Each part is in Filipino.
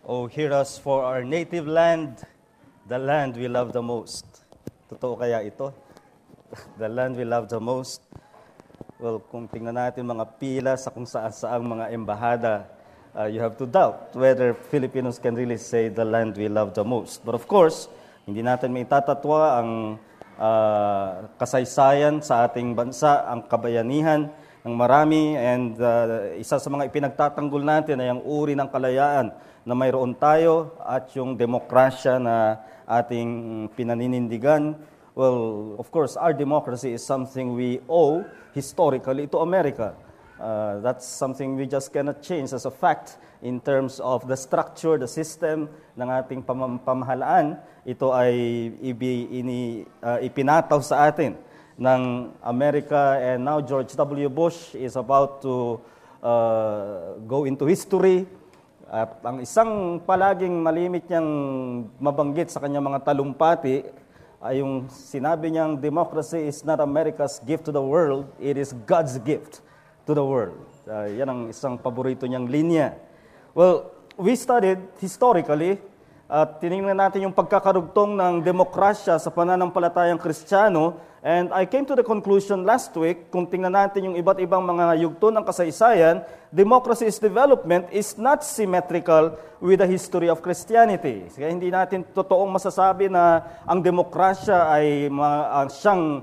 Oh, hear us for our native land, the land we love the most. Totoo kaya ito? The land we love the most? Well, kung tingnan natin mga pila sa kung saan mga embahada, you have to doubt whether Filipinos can really say the land we love the most. But of course, hindi natin may tatatwa ang kasaysayan sa ating bansa, ang kabayanihan ng marami, and isa sa mga ipinagtatanggol natin ay ang uri ng kalayaan na mayroon tayo at yung demokrasya na ating pinaninindigan. Well, of course, our democracy is something we owe historically to America. That's something we just cannot change as a fact in terms of the structure, the system ng ating pamahalaan. Ito ay ipinataw sa atin ng Amerika, and now George W. Bush is about to go into history. At ang isang palaging malimit niyang mabanggit sa kanyang mga talumpati ay yung sinabi niyang democracy is not America's gift to the world, it is God's gift to the world. Yan ang isang paborito niyang linya. Well, we studied historically at tinignan natin yung pagkakarugtong ng demokrasya sa pananampalatayang Kristiyano, and I came to the conclusion last week, kung tingnan natin yung iba't ibang mga yugto ng kasaysayan, democracy's development is not symmetrical with the history of Christianity. Kaya hindi natin totoong masasabi na ang demokrasya ay siyang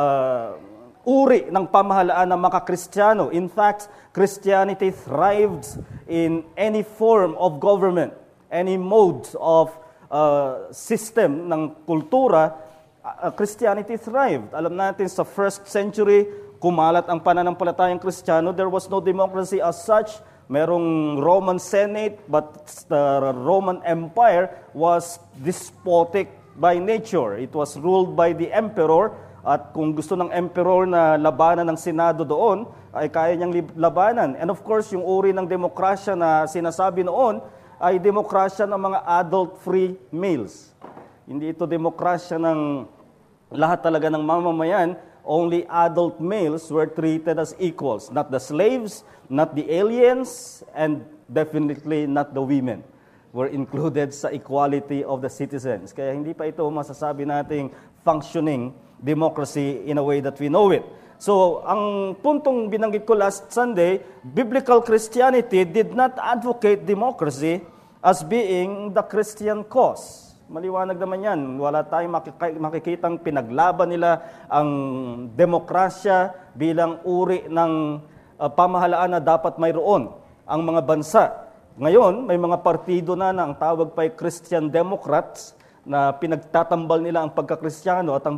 uri ng pamahalaan ng mga Kristiyano. In fact, Christianity thrived in any form of government, any mode of system ng kultura. Christianity thrived. Alam natin sa first century, kumalat ang pananampalatayang Kristiyano. There was no democracy as such. Merong Roman Senate, but the Roman Empire was despotic by nature. It was ruled by the emperor, at kung gusto ng emperor na labanan ng Senado doon, ay kaya niyang labanan. And of course, yung uri ng demokrasya na sinasabi noon ay demokrasya ng mga adult-free males. Hindi ito demokrasya ng lahat talaga ng mamamayan. Only adult males were treated as equals. Not the slaves, not the aliens, and definitely not the women were included sa equality of the citizens. Kaya hindi pa ito masasabi nating functioning democracy in a way that we know it. So, ang puntong binanggit ko last Sunday, biblical Christianity did not advocate democracy as being the Christian cause. Maliwanag naman yan. Wala tayong makikitang pinaglaban nila ang demokrasya bilang uri ng pamahalaan na dapat mayroon ang mga bansa. Ngayon, may mga partido na ang tawag pa ay Christian Democrats na pinagtatambal nila ang pagka-Kristiyano at ang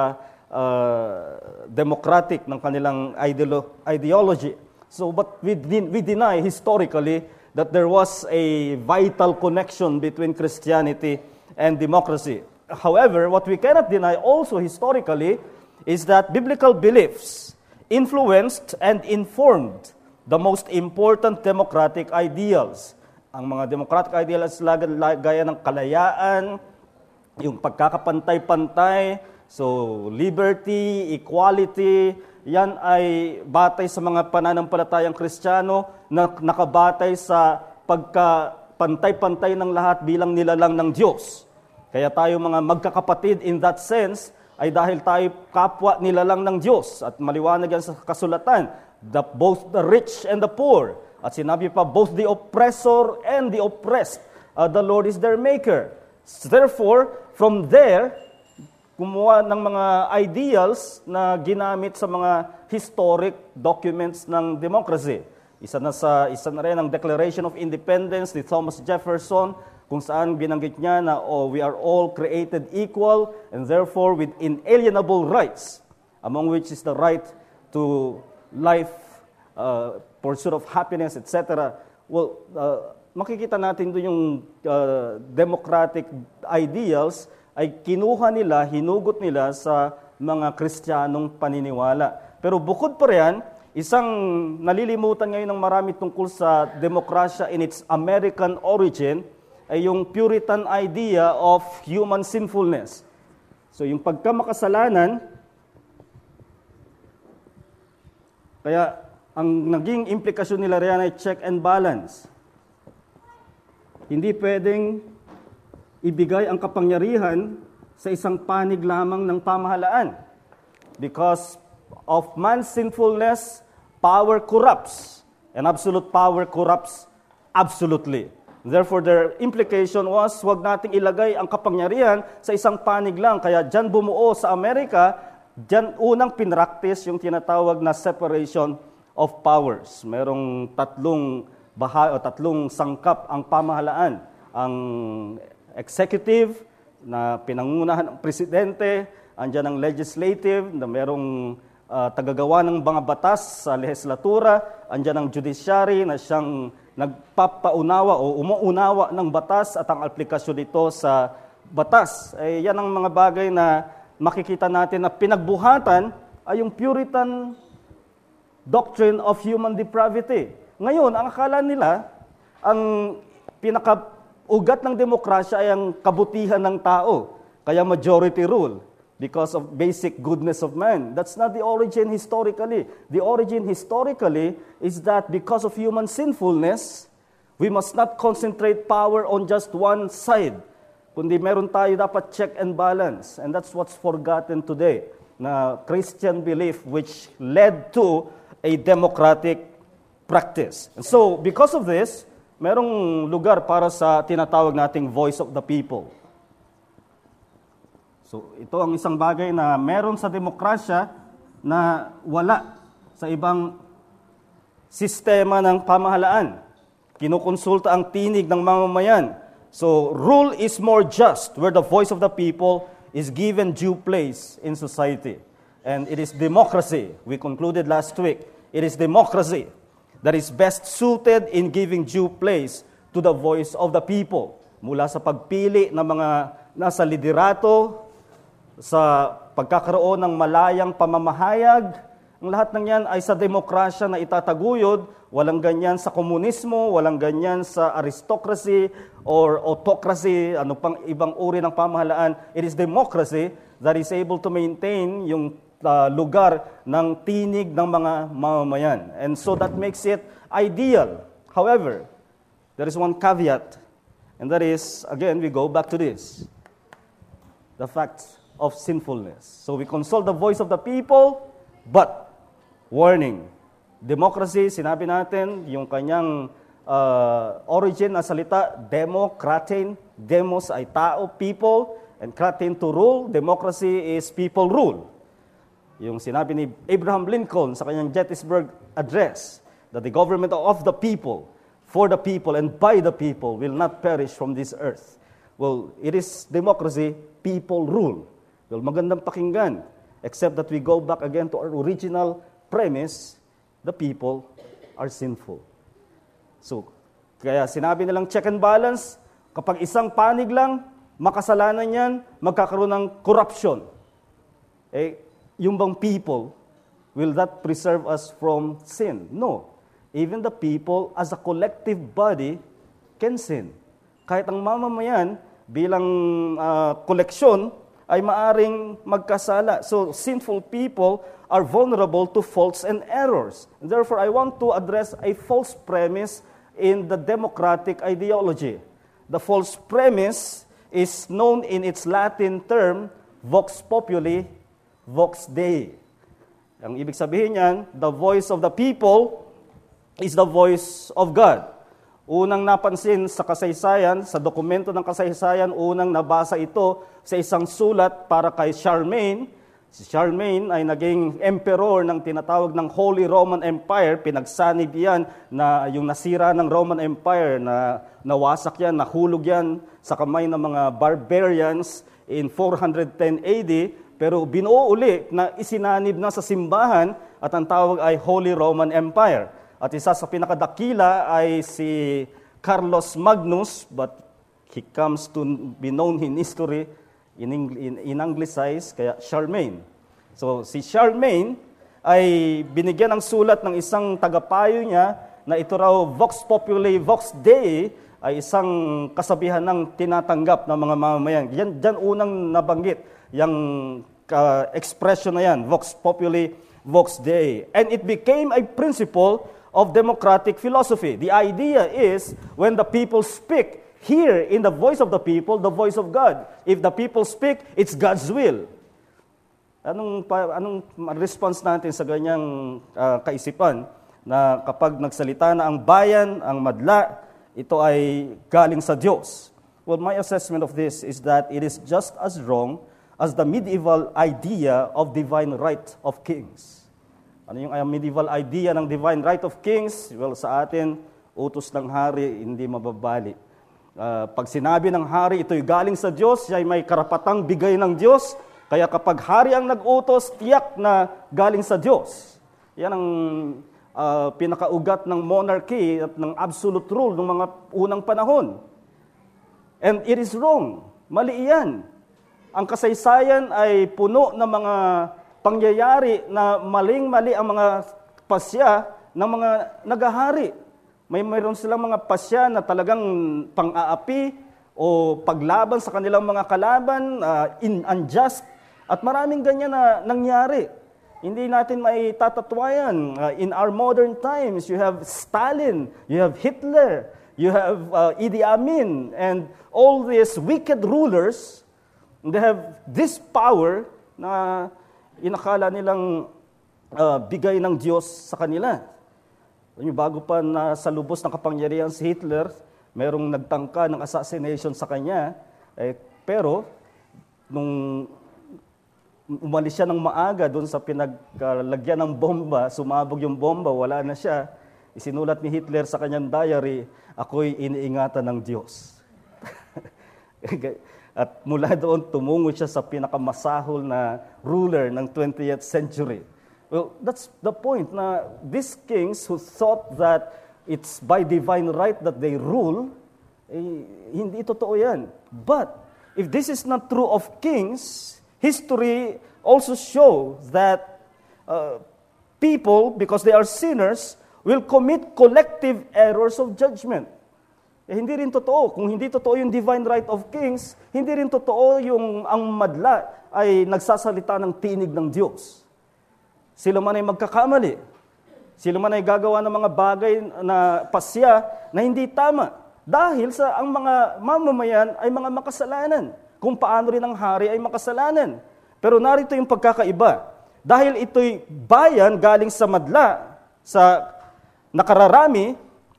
pagka-democratic ng kanilang ideology. So, but we deny historically that there was a vital connection between Christianity and democracy. However, what we cannot deny also historically is that biblical beliefs influenced and informed the most important democratic ideals. Ang mga democratic ideals gaya ng kalayaan, yung pagkakapantay-pantay, so liberty, equality, yan ay batay sa mga pananampalatayang Kristiyano na nakabatay sa pagkapantay-pantay ng lahat bilang nilalang ng Diyos. Kaya tayo mga magkakapatid in that sense ay dahil tayo kapwa nilalang ng Diyos. At maliwanag yan sa kasulatan, both the rich and the poor. At sinabi pa, both the oppressor and the oppressed, the Lord is their maker. Therefore, from there, kumuha ng mga ideals na ginamit sa mga historic documents ng democracy. Isa na rin ang Declaration of Independence ni Thomas Jefferson, kung saan binanggit niya na we are all created equal and therefore with inalienable rights, among which is the right to life, pursuit of happiness, etc. Well, makikita natin doon yung democratic ideals ay kinuha nila, hinugot nila sa mga Kristiyanong paniniwala. Pero bukod pa riyan, isang nalilimutan ngayon ng marami tungkol sa demokrasya in its American origin ay yung Puritan idea of human sinfulness. So yung pagkamakasalanan, kaya ang naging implikasyon nila riyan ay check and balance. Hindi pwedeng ibigay ang kapangyarihan sa isang panig lamang ng pamahalaan. Because of man's sinfulness, power corrupts. And absolute power corrupts absolutely. Therefore, their implication was, huwag nating ilagay ang kapangyarihan sa isang panig lang. Kaya dyan bumuo sa Amerika, dyan unang pinractice yung tinatawag na separation of powers. Merong tatlong sangkap ang pamahalaan. Ang executive, na pinangunahan ng presidente, andyan ang legislative, na merong tagagawa ng mga batas sa legislatura, andyan ang judiciary na siyang nagpapaunawa o umuunawa ng batas at ang aplikasyon nito sa batas. Yan ang mga bagay na makikita natin na pinagbuhatan ay yung Puritan doctrine of human depravity. Ngayon, ang akala nila, ang pinakaugat ng demokrasya ay ang kabutihan ng tao, kaya majority rule. Because of basic goodness of man. That's not the origin historically. The origin historically is that because of human sinfulness, we must not concentrate power on just one side. Kundi meron tayo dapat check and balance. And that's what's forgotten today. Na Christian belief which led to a democratic practice. And so, because of this, merong lugar para sa tinatawag nating voice of the people. So, ito ang isang bagay na meron sa demokrasya na wala sa ibang sistema ng pamahalaan. Kinukonsulta ang tinig ng mamamayan. So, rule is more just where the voice of the people is given due place in society. And it is democracy. We concluded last week. It is democracy that is best suited in giving due place to the voice of the people. Mula sa pagpili ng mga nasa liderato, sa pagkakaroon ng malayang pamamahayag, ang lahat ng yan ay sa demokrasya na itataguyod. Walang ganyan sa komunismo, walang ganyan sa aristocracy or autocracy, ano pang ibang uri ng pamahalaan. It is democracy that is able to maintain yung lugar ng tinig ng mga mamamayan. And so that makes it ideal. However, there is one caveat, and that is, again, we go back to this. The facts of sinfulness. So we consult the voice of the people, but warning, democracy, sinabi natin, yung kanyang origin na salita, demokratin, demos ay tao, people, and kratin to rule, democracy is people rule. Yung sinabi ni Abraham Lincoln sa kanyang Gettysburg Address, that the government of the people, for the people, and by the people will not perish from this earth. Well, it is democracy, people rule. Well, magandang pakinggan, except that we go back again to our original premise, the people are sinful. So, kaya sinabi nilang check and balance, kapag isang panig lang, makasalanan yan, magkakaroon ng corruption. Yung bang people, will that preserve us from sin? No. Even the people as a collective body can sin. Kahit ang mamamayan, bilang koleksyon, ay maaring magkasala. So, sinful people are vulnerable to faults and errors. And therefore, I want to address a false premise in the democratic ideology. The false premise is known in its Latin term, vox populi, vox Dei. Ang ibig sabihin niyan, the voice of the people is the voice of God. Unang napansin sa kasaysayan, sa dokumento ng kasaysayan, unang nabasa ito sa isang sulat para kay Charlemagne. Si Charlemagne ay naging emperor ng tinatawag ng Holy Roman Empire. Pinagsanib yan na yung nasira ng Roman Empire, na nawasak yan, nahulog yan sa kamay ng mga barbarians in 410 AD. Pero binuo uli na isinanib na sa simbahan at ang tawag ay Holy Roman Empire. At isa sa pinakadakila ay si Carlos Magnus, but he comes to be known in history in Anglicized, kaya Charlemagne. So si Charlemagne ay binigyan ng sulat ng isang tagapayo niya na ito raw Vox Populi, Vox Dei ay isang kasabihan ng tinatanggap ng mga mamamayan. Diyan unang nabanggit yung expression na yan, Vox Populi, Vox Dei. And it became a principle of democratic philosophy. The idea is, when the people speak, hear in the voice of the voice of God. If the people speak, it's God's will. Anong response natin sa ganyang kaisipan na kapag nagsalita na ang bayan, ang madla, ito ay galing sa Diyos? Well, my assessment of this is that it is just as wrong as the medieval idea of divine right of kings. Ano yung medieval idea ng divine right of kings? Well, sa atin, utos ng hari, hindi mababali. Pag sinabi ng hari, ito'y galing sa Diyos, siya ay may karapatang bigay ng Diyos. Kaya kapag hari ang nag-utos, tiyak na galing sa Diyos. Yan ang pinakaugat ng monarchy at ng absolute rule ng mga unang panahon. And it is wrong. Mali yan. Ang kasaysayan ay puno ng mga pangyayari na maling-mali ang mga pasya ng mga nagahari. Mayroon silang mga pasya na talagang pang-aapi o paglaban sa kanilang mga kalaban, unjust, at maraming ganyan na nangyari. Hindi natin maitatatuayan. In our modern times, you have Stalin, you have Hitler, you have Idi Amin, and all these wicked rulers, they have this power na inakala nilang bigay ng Diyos sa kanila. Bago pa na sa lubos ng kapangyarihan si Hitler, merong nagtangka ng assassination sa kanya, pero nung umalis siya ng maaga doon sa pinaglagyan ng bomba, sumabog yung bomba, wala na siya, isinulat ni Hitler sa kanyang diary, ako'y iniingatan ng Diyos. At mula doon, tumungo siya sa pinakamasahol na ruler ng 20th century. Well, that's the point na these kings who thought that it's by divine right that they rule, hindi totoo yan. But if this is not true of kings, history also shows that people, because they are sinners, will commit collective errors of judgment. Hindi rin totoo. Kung hindi totoo yung divine right of kings, hindi rin totoo yung ang madla ay nagsasalita ng tinig ng Diyos. Sila man ay magkakamali. Sila man ay gagawa ng mga bagay na pasya na hindi tama. Dahil sa ang mga mamamayan ay mga makasalanan. Kung paano rin ang hari ay makasalanan. Pero narito yung pagkakaiba. Dahil ito'y bayan galing sa madla, sa nakararami,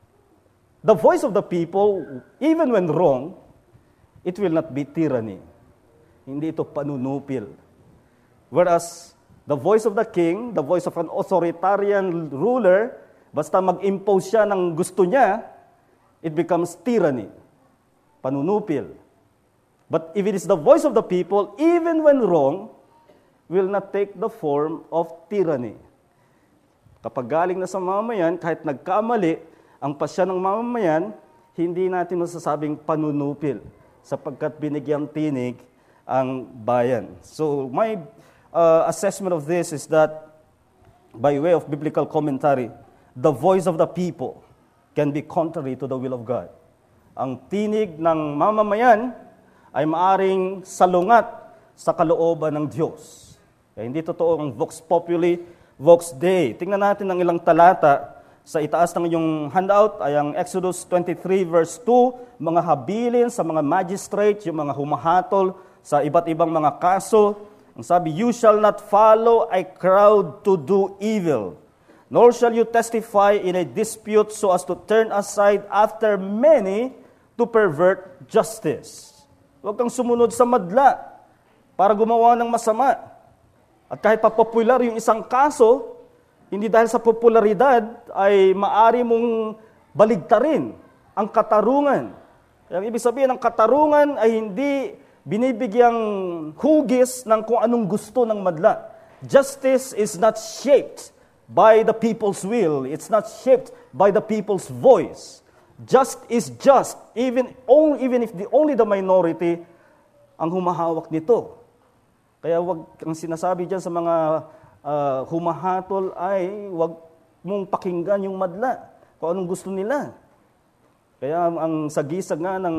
the voice of the people, even when wrong, it will not be tyranny. Hindi ito panunupil. Whereas, the voice of the king, the voice of an authoritarian ruler, basta mag-impose siya ng gusto niya, it becomes tyranny, panunupil. But if it is the voice of the people, even when wrong, will not take the form of tyranny. Kapag galing na sa mamamayan, kahit nagkamali, ang pasya ng mamamayan, hindi natin masasabing panunupil sapagkat binigyang tinig ang bayan. So my assessment of this is that by way of biblical commentary, the voice of the people can be contrary to the will of God. Ang tinig ng mamamayan ay maaring salungat sa kalooban ng Diyos. Kaya hindi totoo ang vox populi, vox Dei. Tingnan natin ang ilang talata sa itaas ng inyong handout ay ang Exodus 23 verse 2, mga habilin sa mga magistrate, yung mga humahatol sa iba't ibang mga kaso. Ang sabi, you shall not follow a crowd to do evil, nor shall you testify in a dispute so as to turn aside after many to pervert justice. Huwag kang sumunod sa madla para gumawa ng masama. At kahit pa-popular yung isang kaso, hindi dahil sa popularidad ay maari mong baligtarin ang katarungan. Ang ibig sabihin, ang katarungan ay hindi binibigyang hugis ng kung anong gusto ng madla. Justice is not shaped by the people's will. It's not shaped by the people's voice. Just is just, even if only the minority ang humahawak nito. Kaya wag ang sinasabi dyan sa mga humahatol ay wag mong pakinggan yung madla, kung anong gusto nila. Kaya ang sagisag nga ng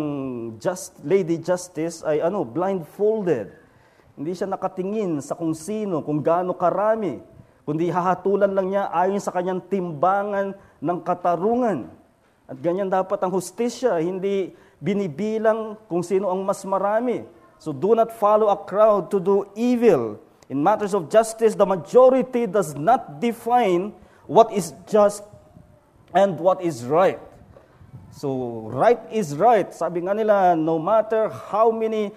Lady Justice ay blindfolded. Hindi siya nakatingin sa kung sino, kung gaano karami, kundi hahatulan lang niya ayon sa kanyang timbangan ng katarungan. At ganyan dapat ang hustisya, hindi binibilang kung sino ang mas marami. So do not follow a crowd to do evil. In matters of justice, the majority does not define what is just and what is right. So right is right. Sabi nga nila, no matter how many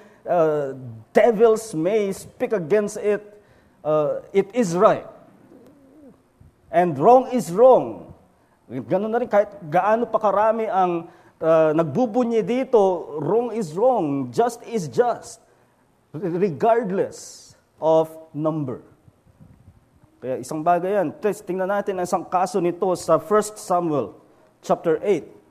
devils may speak against it, it is right. And wrong is wrong. Ganun na rin, kahit gaano pa karami ang nagbubunyi dito, wrong is wrong, just is just, regardless of number. Kaya isang bagay yan. Tingnan natin ang isang kaso nito sa 1 Samuel chapter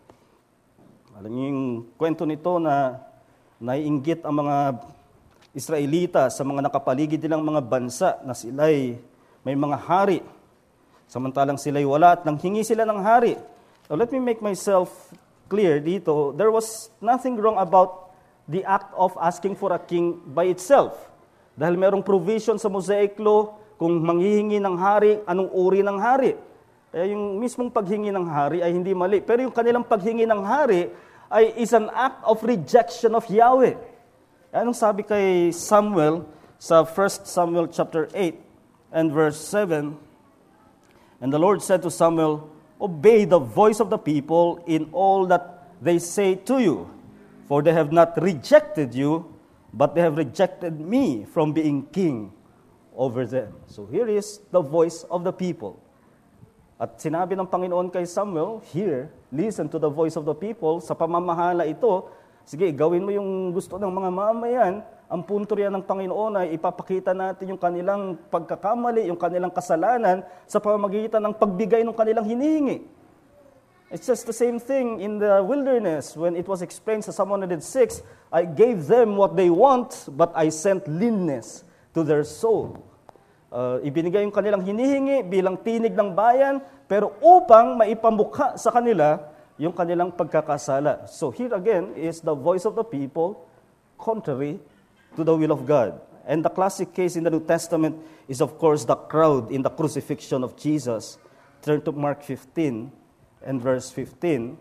8. Alam niyo yung kwento nito na naiinggit ang mga Israelita sa mga nakapaligid nilang mga bansa na sila'y may mga hari. Samantalang sila'y wala at nanghingi sila ng hari. Now, let me make myself clear dito. There was nothing wrong about the act of asking for a king by itself. Dahil merong provision sa Mosaic Law kung manghihingi ng hari, anong uri ng hari. Kaya yung mismong paghingi ng hari ay hindi mali. Pero yung kanilang paghingi ng hari ay is an act of rejection of Yahweh. Anong sabi kay Samuel sa 1 Samuel chapter 8 and verse 7? And the Lord said to Samuel, obey the voice of the people in all that they say to you, for they have not rejected you, but they have rejected me from being king over them. So here is the voice of the people. At sinabi ng Panginoon kay Samuel, here, listen to the voice of the people. Sa pamamahala ito, sige, gawin mo yung gusto ng mga mamayan. Ang punto riyan ng Panginoon ay ipapakita natin yung kanilang pagkakamali, yung kanilang kasalanan sa pamamagitan ng pagbigay ng kanilang hinihingi. It's just the same thing in the wilderness when it was explained sa Psalm 106, I gave them what they want, but I sent leanness to their soul. Ibinigay yung kanilang hinihingi bilang tinig ng bayan, pero upang maipamukha sa kanila yung kanilang pagkakasala. So here again is the voice of the people contrary to the will of God. And the classic case in the New Testament is of course the crowd in the crucifixion of Jesus. Turn to Mark 15 and verse 15.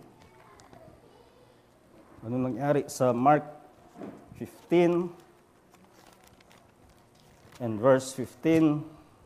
Ano nangyari sa Mark 15 and verse 15?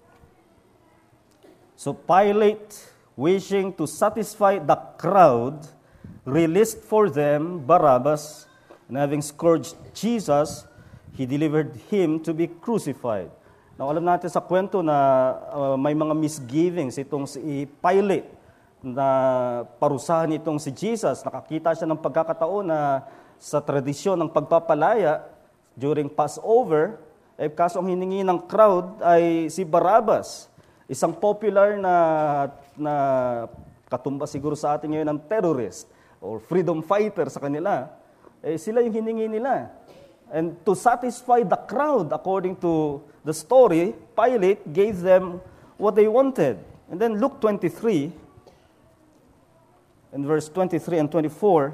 So Pilate, wishing to satisfy the crowd, released for them Barabbas, and having scourged Jesus, he delivered him to be crucified. Now, alam natin sa kwento na may mga misgivings itong si Pilate na parusahan itong si Jesus. Nakakita siya ng pagkakataon na sa tradisyon ng pagpapalaya during Passover, kaso ang hiningi ng crowd ay si Barabbas. Isang popular na katumba siguro sa atin ngayon ng terrorist or freedom fighter sa kanila. Sila yung hiningi nila. And to satisfy the crowd, according to the story, Pilate gave them what they wanted. And then Luke 23, in verse 23 and 24,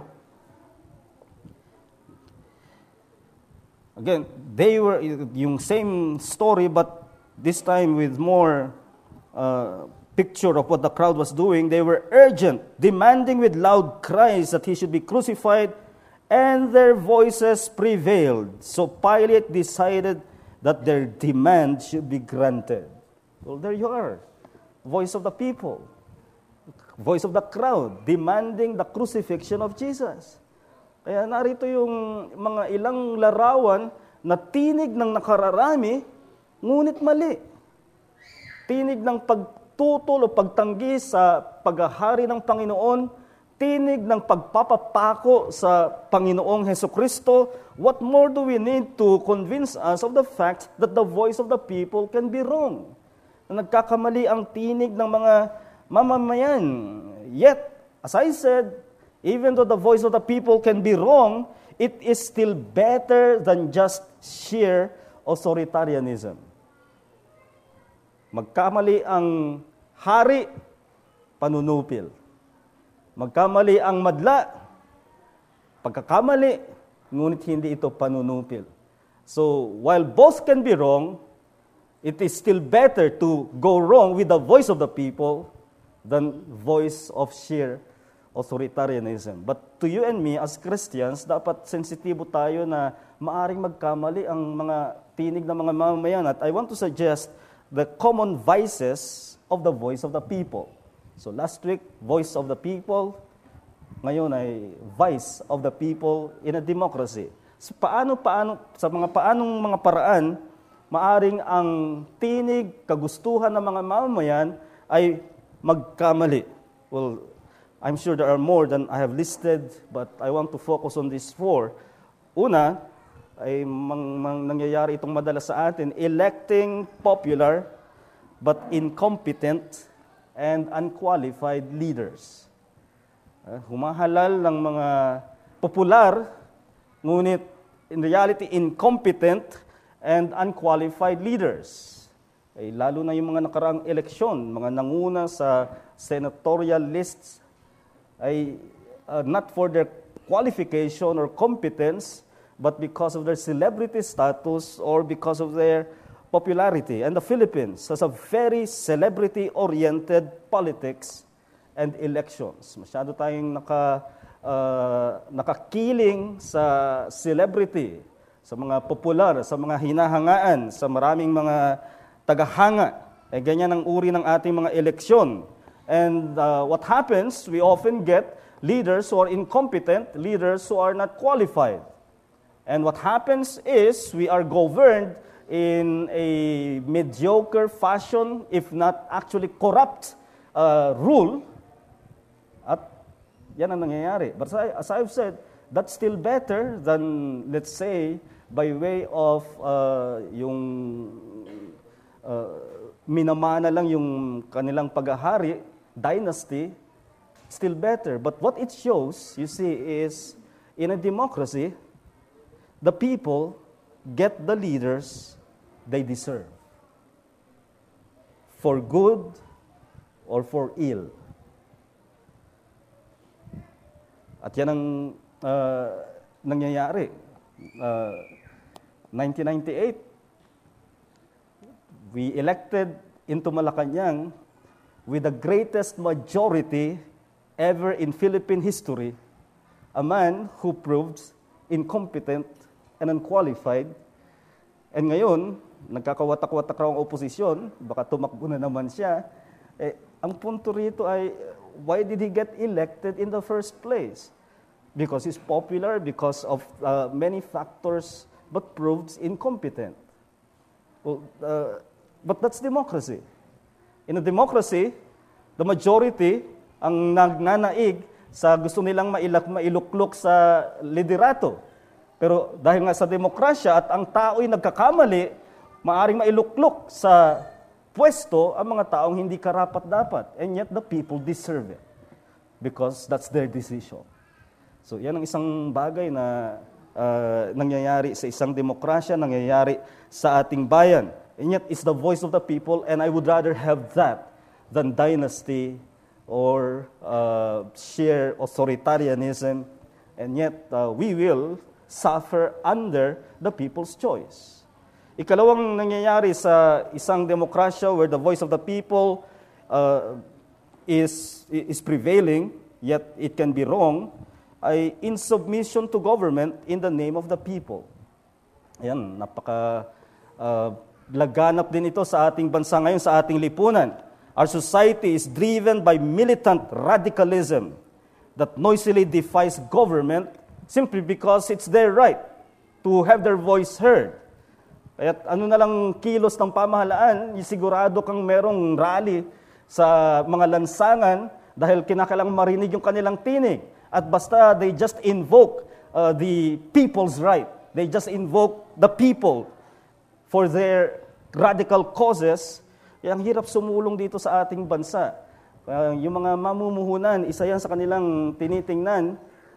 again, they were yung same story, but this time with more picture of what the crowd was doing. They were urgent, demanding with loud cries that he should be crucified, and their voices prevailed. So Pilate decided that their demand should be granted. Well, there you are. Voice of the people. Voice of the crowd, demanding the crucifixion of Jesus. Kaya narito yung mga ilang larawan na tinig ng nakararami, ngunit mali. Tinig ng pagtutol o pagtanggi sa paghahari ng Panginoon, tinig ng pagpapapako sa Panginoong Hesukristo. What more do we need to convince us of the fact that the voice of the people can be wrong? Na nagkakamali ang tinig ng mga mamamayan. Yet, as I said, even though the voice of the people can be wrong, it is still better than just sheer authoritarianism. Magkamali ang hari, panunupil. Magkamali ang madla, pagkakamali, ngunit hindi ito panunupil. So, while both can be wrong, it is still better to go wrong with the voice of the people than voice of sheer authoritarianism. But to you and me, as Christians, dapat sensitibo tayo na maaring magkamali ang mga tinig ng mga mamamayan. At I want to suggest the common vices of the voice of the people. So last week, voice of the people. Ngayon ay voice of the people in a democracy. So sa paanong mga paraan, maaring ang tinig, kagustuhan ng mga mamamayan ay magkamali. Well, I'm sure there are more than I have listed, but I want to focus on these 4. Una, ay nangyayari itong madalas sa atin, electing popular but incompetent and unqualified leaders. Humahalal ng mga popular, ngunit in reality incompetent and unqualified leaders. Ay, lalo na yung mga nakaraang eleksyon, mga nanguna sa senatorial lists, ay not for their qualification or competence, but because of their celebrity status or because of their popularity. And the Philippines has a very celebrity-oriented politics and elections. Masyado tayong nakakiling sa celebrity, sa mga popular, sa mga hinahangaan, sa maraming mga tagahanga. Ganyan ang uri ng ating mga eleksyon. And what happens, we often get leaders who are incompetent, leaders who are not qualified. And what happens is we are governed in a mediocre fashion, if not actually corrupt rule. At yan ang nangyayari. But as I've said, that's still better than, let's say, by way of minamana lang yung kanilang paghahari, dynasty, still better. But what it shows, you see, is in a democracy, the people get the leaders they deserve, for good or for ill. At yan ang nangyayari. 1998, we elected into Malacanang with the greatest majority ever in Philippine history, a man who proved incompetent and unqualified. And ngayon, nagkakawatak-watak raw ang oposisyon, baka tumakbo na naman siya. Ang punto rito ay, why did he get elected in the first place? Because he's popular, because of many factors, but proves incompetent. Well, but that's democracy. In a democracy, the majority ang nagnanaig sa gusto nilang mailuklok sa liderato. Pero dahil nga sa demokrasya at ang tao'y nagkakamali, maaring mailuklok sa pwesto ang mga taong hindi karapat-dapat. And yet the people deserve it. Because that's their decision. So yan ang isang bagay na nangyayari sa isang demokrasya, nangyayari sa ating bayan. And yet, it's the voice of the people, and I would rather have that than dynasty or sheer authoritarianism. And yet, we will suffer under the people's choice. Ikalawang nangyayari sa isang demokrasya where the voice of the people is prevailing, yet it can be wrong, ay insubmission to government in the name of the people. Ayan, laganap din ito sa ating bansa ngayon, sa ating lipunan. Our society is driven by militant radicalism that noisily defies government simply because it's their right to have their voice heard. Kaya ano na lang kilos ng pamahalaan, sigurado kang merong rally sa mga lansangan dahil kinakailangan marinig yung kanilang tinig. At basta they just invoke the people's right. They just invoke the people for their radical causes. Ang hirap sumulong dito sa ating bansa. Yung mga mamumuhunan, isa yan sa kanilang tinitingnan,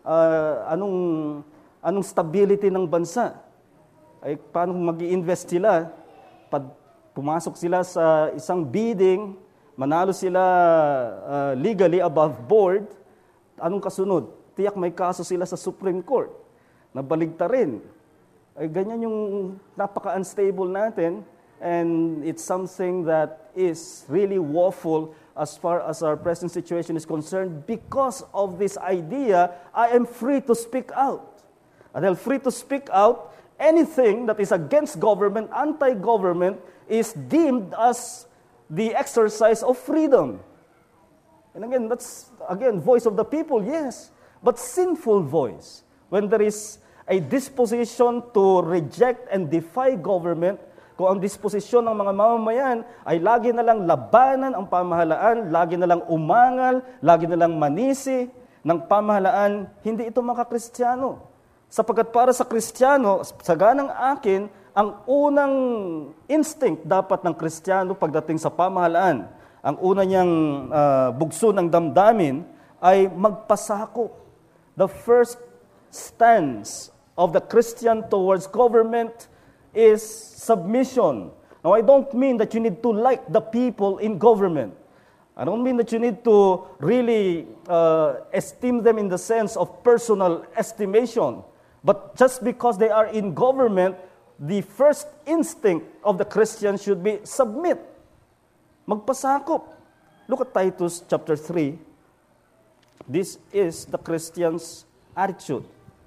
anong stability ng bansa. Ay, paano mag-i-invest sila? Pag pumasok sila sa isang bidding, manalo sila legally above board, anong kasunod? Tiyak may kaso sila sa Supreme Court. Nabaligtarin. Ay, ganyan yung napaka-unstable natin, and it's something that is really woeful as far as our present situation is concerned, because of this idea, I am free to speak out. And I'm free to speak out, anything that is against government, anti-government, is deemed as the exercise of freedom. And again, that's, voice of the people, yes, but sinful voice. When there is a disposition to reject and defy government, kung ang disposisyon ng mga mamamayan ay lagi na lang labanan ang pamahalaan, lagi na lang umangal, lagi na lang manisi ng pamahalaan, hindi ito makakristiyano. Sapagkat para sa Kristiyano, sa ganang akin, ang unang instinct dapat ng Kristiyano pagdating sa pamahalaan, ang una niyang bugso ng damdamin ay magpasakop. The first stance of the Christian towards government is submission. Now, I don't mean that you need to like the people in government. I don't mean that you need to really esteem them in the sense of personal estimation. But just because they are in government, the first instinct of the Christian should be submit. Magpasakop. Look at Titus chapter 3. This is the Christian's attitude.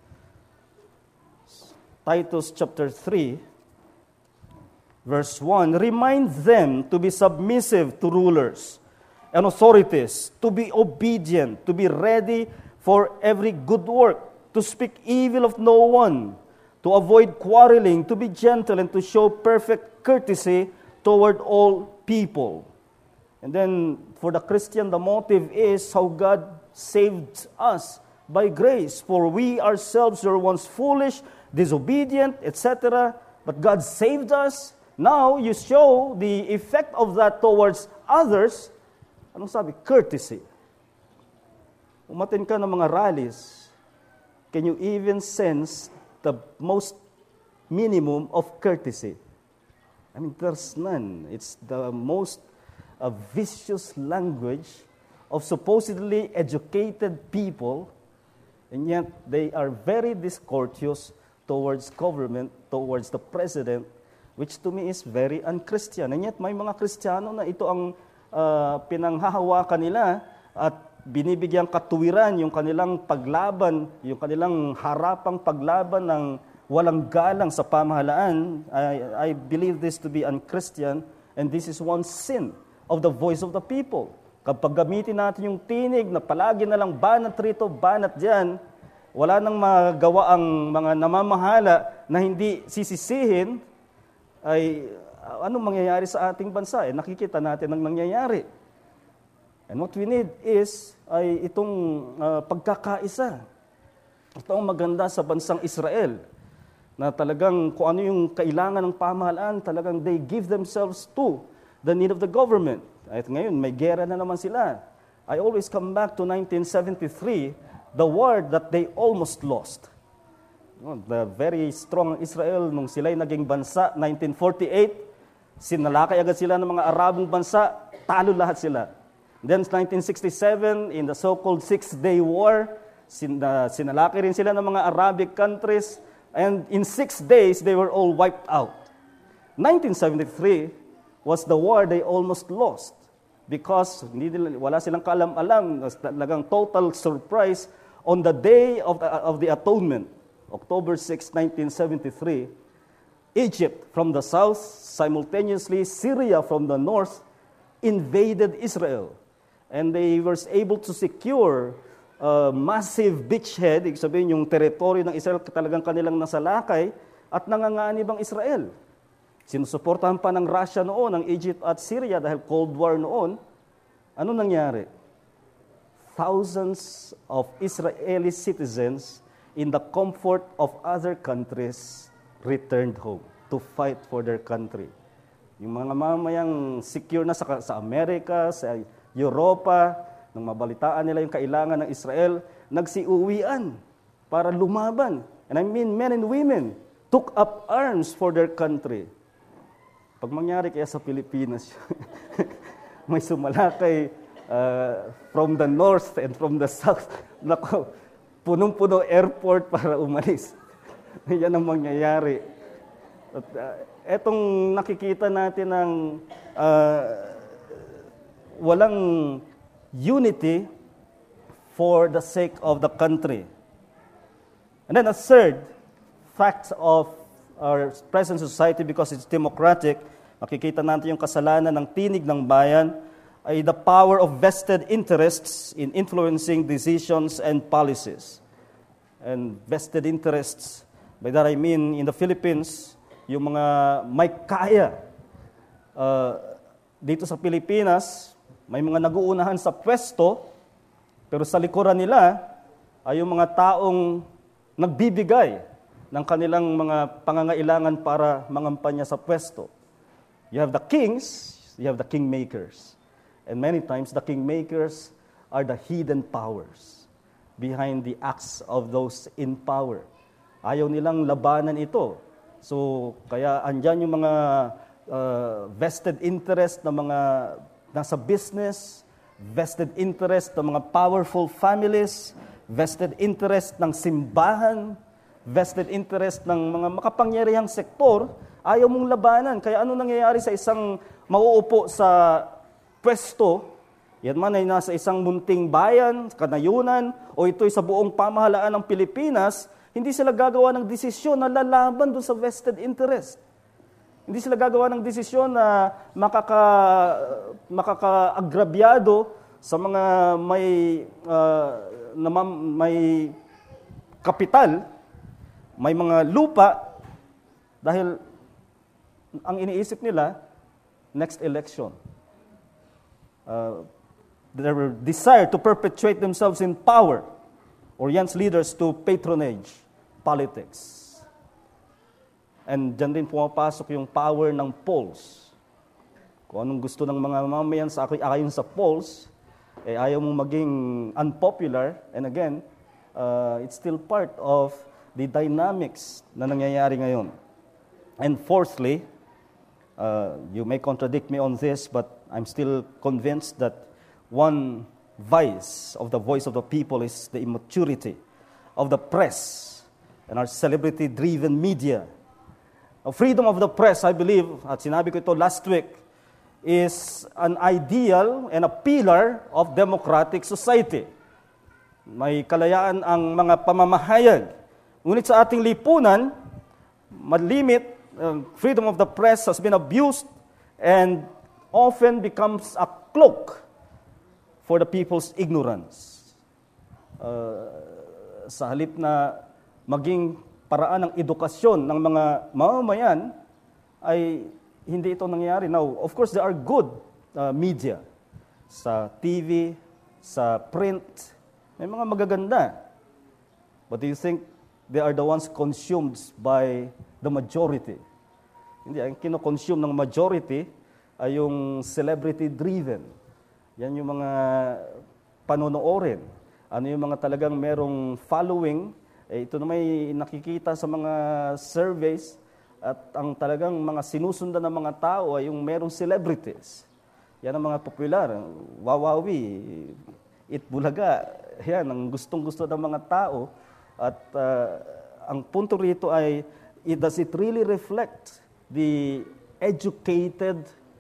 Titus chapter 3, verse 1, remind them to be submissive to rulers and authorities, to be obedient, to be ready for every good work, to speak evil of no one, to avoid quarreling, to be gentle, and to show perfect courtesy toward all people. And then, for the Christian, the motive is how God saved us by grace. For we ourselves were once foolish, disobedient, etc., but God saved us. Now, you show the effect of that towards others. Anong sabi? Courtesy. Umatin ka ng mga rallies, can you even sense the most minimum of courtesy? I mean, there's none. It's the most vicious language of supposedly educated people, and yet they are very discourteous towards government, towards the president, which to me is very unchristian. And yet may mga Kristiyano na ito ang pinanghahawakan nila at binibigyang katuwiran yung kanilang paglaban, yung kanilang harapang paglaban ng walang galang sa pamahalaan. I believe this to be unchristian, and this is one sin of the voice of the people. Kapag gamitin natin yung tinig na palagi na lang banat rito, banat diyan, wala nang magawa ang mga namamahala na hindi sisisihin, ay anong mangyayari sa ating bansa? Nakikita natin ang nangyayari. And what we need is ay itong pagkakaisa. Ito ang maganda sa bansang Israel, na talagang kung ano yung kailangan ng pamahalaan, talagang they give themselves to the need of the government. At ngayon, may gera na naman sila. I always come back to 1973, the war that they almost lost. The very strong Israel, nung sila'y naging bansa, 1948, sinalakay agad sila ng mga Arabong bansa, talo lahat sila. Then 1967, in the so-called Six-Day War, sinalakay rin sila ng mga Arabic countries, and in 6 days, they were all wiped out. 1973 was the war they almost lost because wala silang kaalam-alam, talagang total surprise on the day of the atonement. October 6, 1973, Egypt from the south, simultaneously Syria from the north, invaded Israel. And they were able to secure a massive beachhead, ibig sabihin yung teritoryo ng Israel talagang kanilang nasalakay, at nanganganib ang Israel. Sinusuportahan pa ng Russia noon, ng Egypt at Syria dahil Cold War noon. Ano nangyari? Thousands of Israeli citizens in the comfort of other countries, returned home to fight for their country. Yung mga mamayang secure na sa Amerika, sa Europa, nang mabalitaan nila yung kailangan ng Israel, nagsiuwian para lumaban. And I mean men and women took up arms for their country. Pag mangyari kaya sa Pilipinas, may sumalakay from the north and from the south, nako, punong-puno airport para umalis. Yan ang mangyayari. At etong nakikita natin ng walang unity for the sake of the country. And then a third fact of our present society, because it's democratic, makikita natin yung kasalanan ng tinig ng bayan, ay the power of vested interests in influencing decisions and policies. And vested interests, by that I mean, in the Philippines, yung mga may kaya. Dito sa Pilipinas, may mga nag-uunahan sa pwesto, pero sa likuran nila ay yung mga taong nagbibigay ng kanilang mga pangangailangan para mangampanya sa pwesto. You have the kings, you have the kingmakers. And many times, the kingmakers are the hidden powers behind the acts of those in power. Ayaw nilang labanan ito. So, kaya andyan yung mga vested interest ng mga nasa business, vested interest ng mga powerful families, vested interest ng simbahan, vested interest ng mga makapangyarihang sektor, ayaw mong labanan. Kaya ano nangyayari sa isang mauupo sa pwesto, yan man ay nasa isang munting bayan, kanayunan, o ito'y sa buong pamahalaan ng Pilipinas, hindi sila gagawa ng desisyon na lalaban doon sa vested interest. Hindi sila gagawa ng desisyon na makakaagrabyado sa mga may kapital, may mga lupa, dahil ang iniisip nila, next election. Their desire to perpetuate themselves in power orients leaders to patronage politics. And dyan din pumapasok yung power ng polls. Kung anong gusto ng mga mamayan sa ayon sa polls, ayaw mong maging unpopular. And again, it's still part of the dynamics na nangyayari ngayon. And fourthly, you may contradict me on this, but I'm still convinced that one vice of the voice of the people is the immaturity of the press and our celebrity-driven media. Freedom of the press, I believe, at sinabi ko ito last week, is an ideal and a pillar of democratic society. May kalayaan ang mga pamamahayag. Ngunit sa ating lipunan, malimit, freedom of the press has been abused and often becomes a cloak for the people's ignorance. Sa halip na maging paraan ng edukasyon ng mga mamamayan, ay hindi ito nangyayari. Now, of course, there are good media. Sa TV, sa print, may mga magaganda. But do you think they are the ones consumed by the majority? Hindi, ang kinoconsume ng majority ay yung celebrity-driven. Yan yung mga panonoorin. Ano yung mga talagang merong following. Ito na may nakikita sa mga surveys, at ang talagang mga sinusundan ng mga tao ay yung merong celebrities. Yan ang mga popular. Wawawi, Itbulaga. Yan ang gustong-gusto ng mga tao. At ang punto rito ay, does it really reflect the educated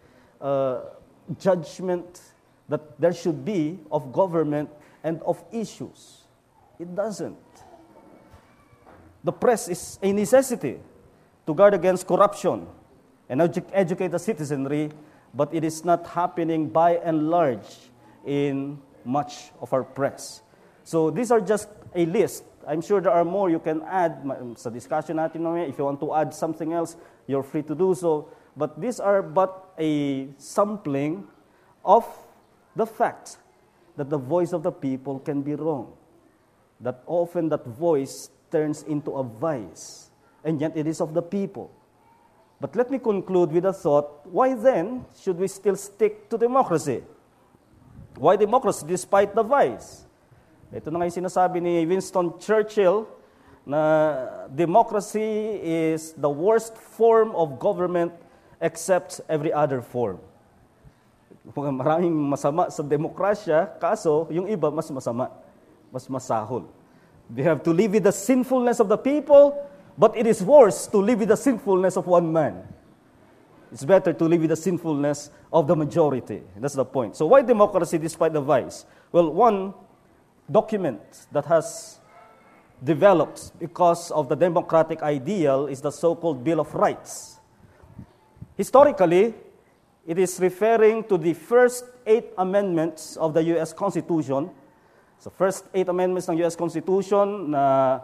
judgment that there should be of government and of issues? It doesn't. The press is a necessity to guard against corruption and educate the citizenry, but it is not happening by and large in much of our press. So these are just a list. I'm sure there are more you can add sa discussion natin mamaya. If you want to add something else, you're free to do so. But these are but a sampling of the fact that the voice of the people can be wrong. That often that voice turns into a vice, and yet it is of the people. But let me conclude with a thought, why then should we still stick to democracy? Why democracy despite the vice? Ito na nga yung sinasabi ni Winston Churchill na democracy is the worst form of government except every other form. Maraming masama sa demokrasya, kaso yung iba mas masama, mas masahol. We have to live with the sinfulness of the people, but it is worse to live with the sinfulness of one man. It's better to live with the sinfulness of the majority. That's the point. So why democracy despite the vice? Well, one document that has developed because of the democratic ideal is the so-called Bill of Rights. Historically, it is referring to the first 8 amendments of the U.S. Constitution. So first 8 amendments ng U.S. Constitution na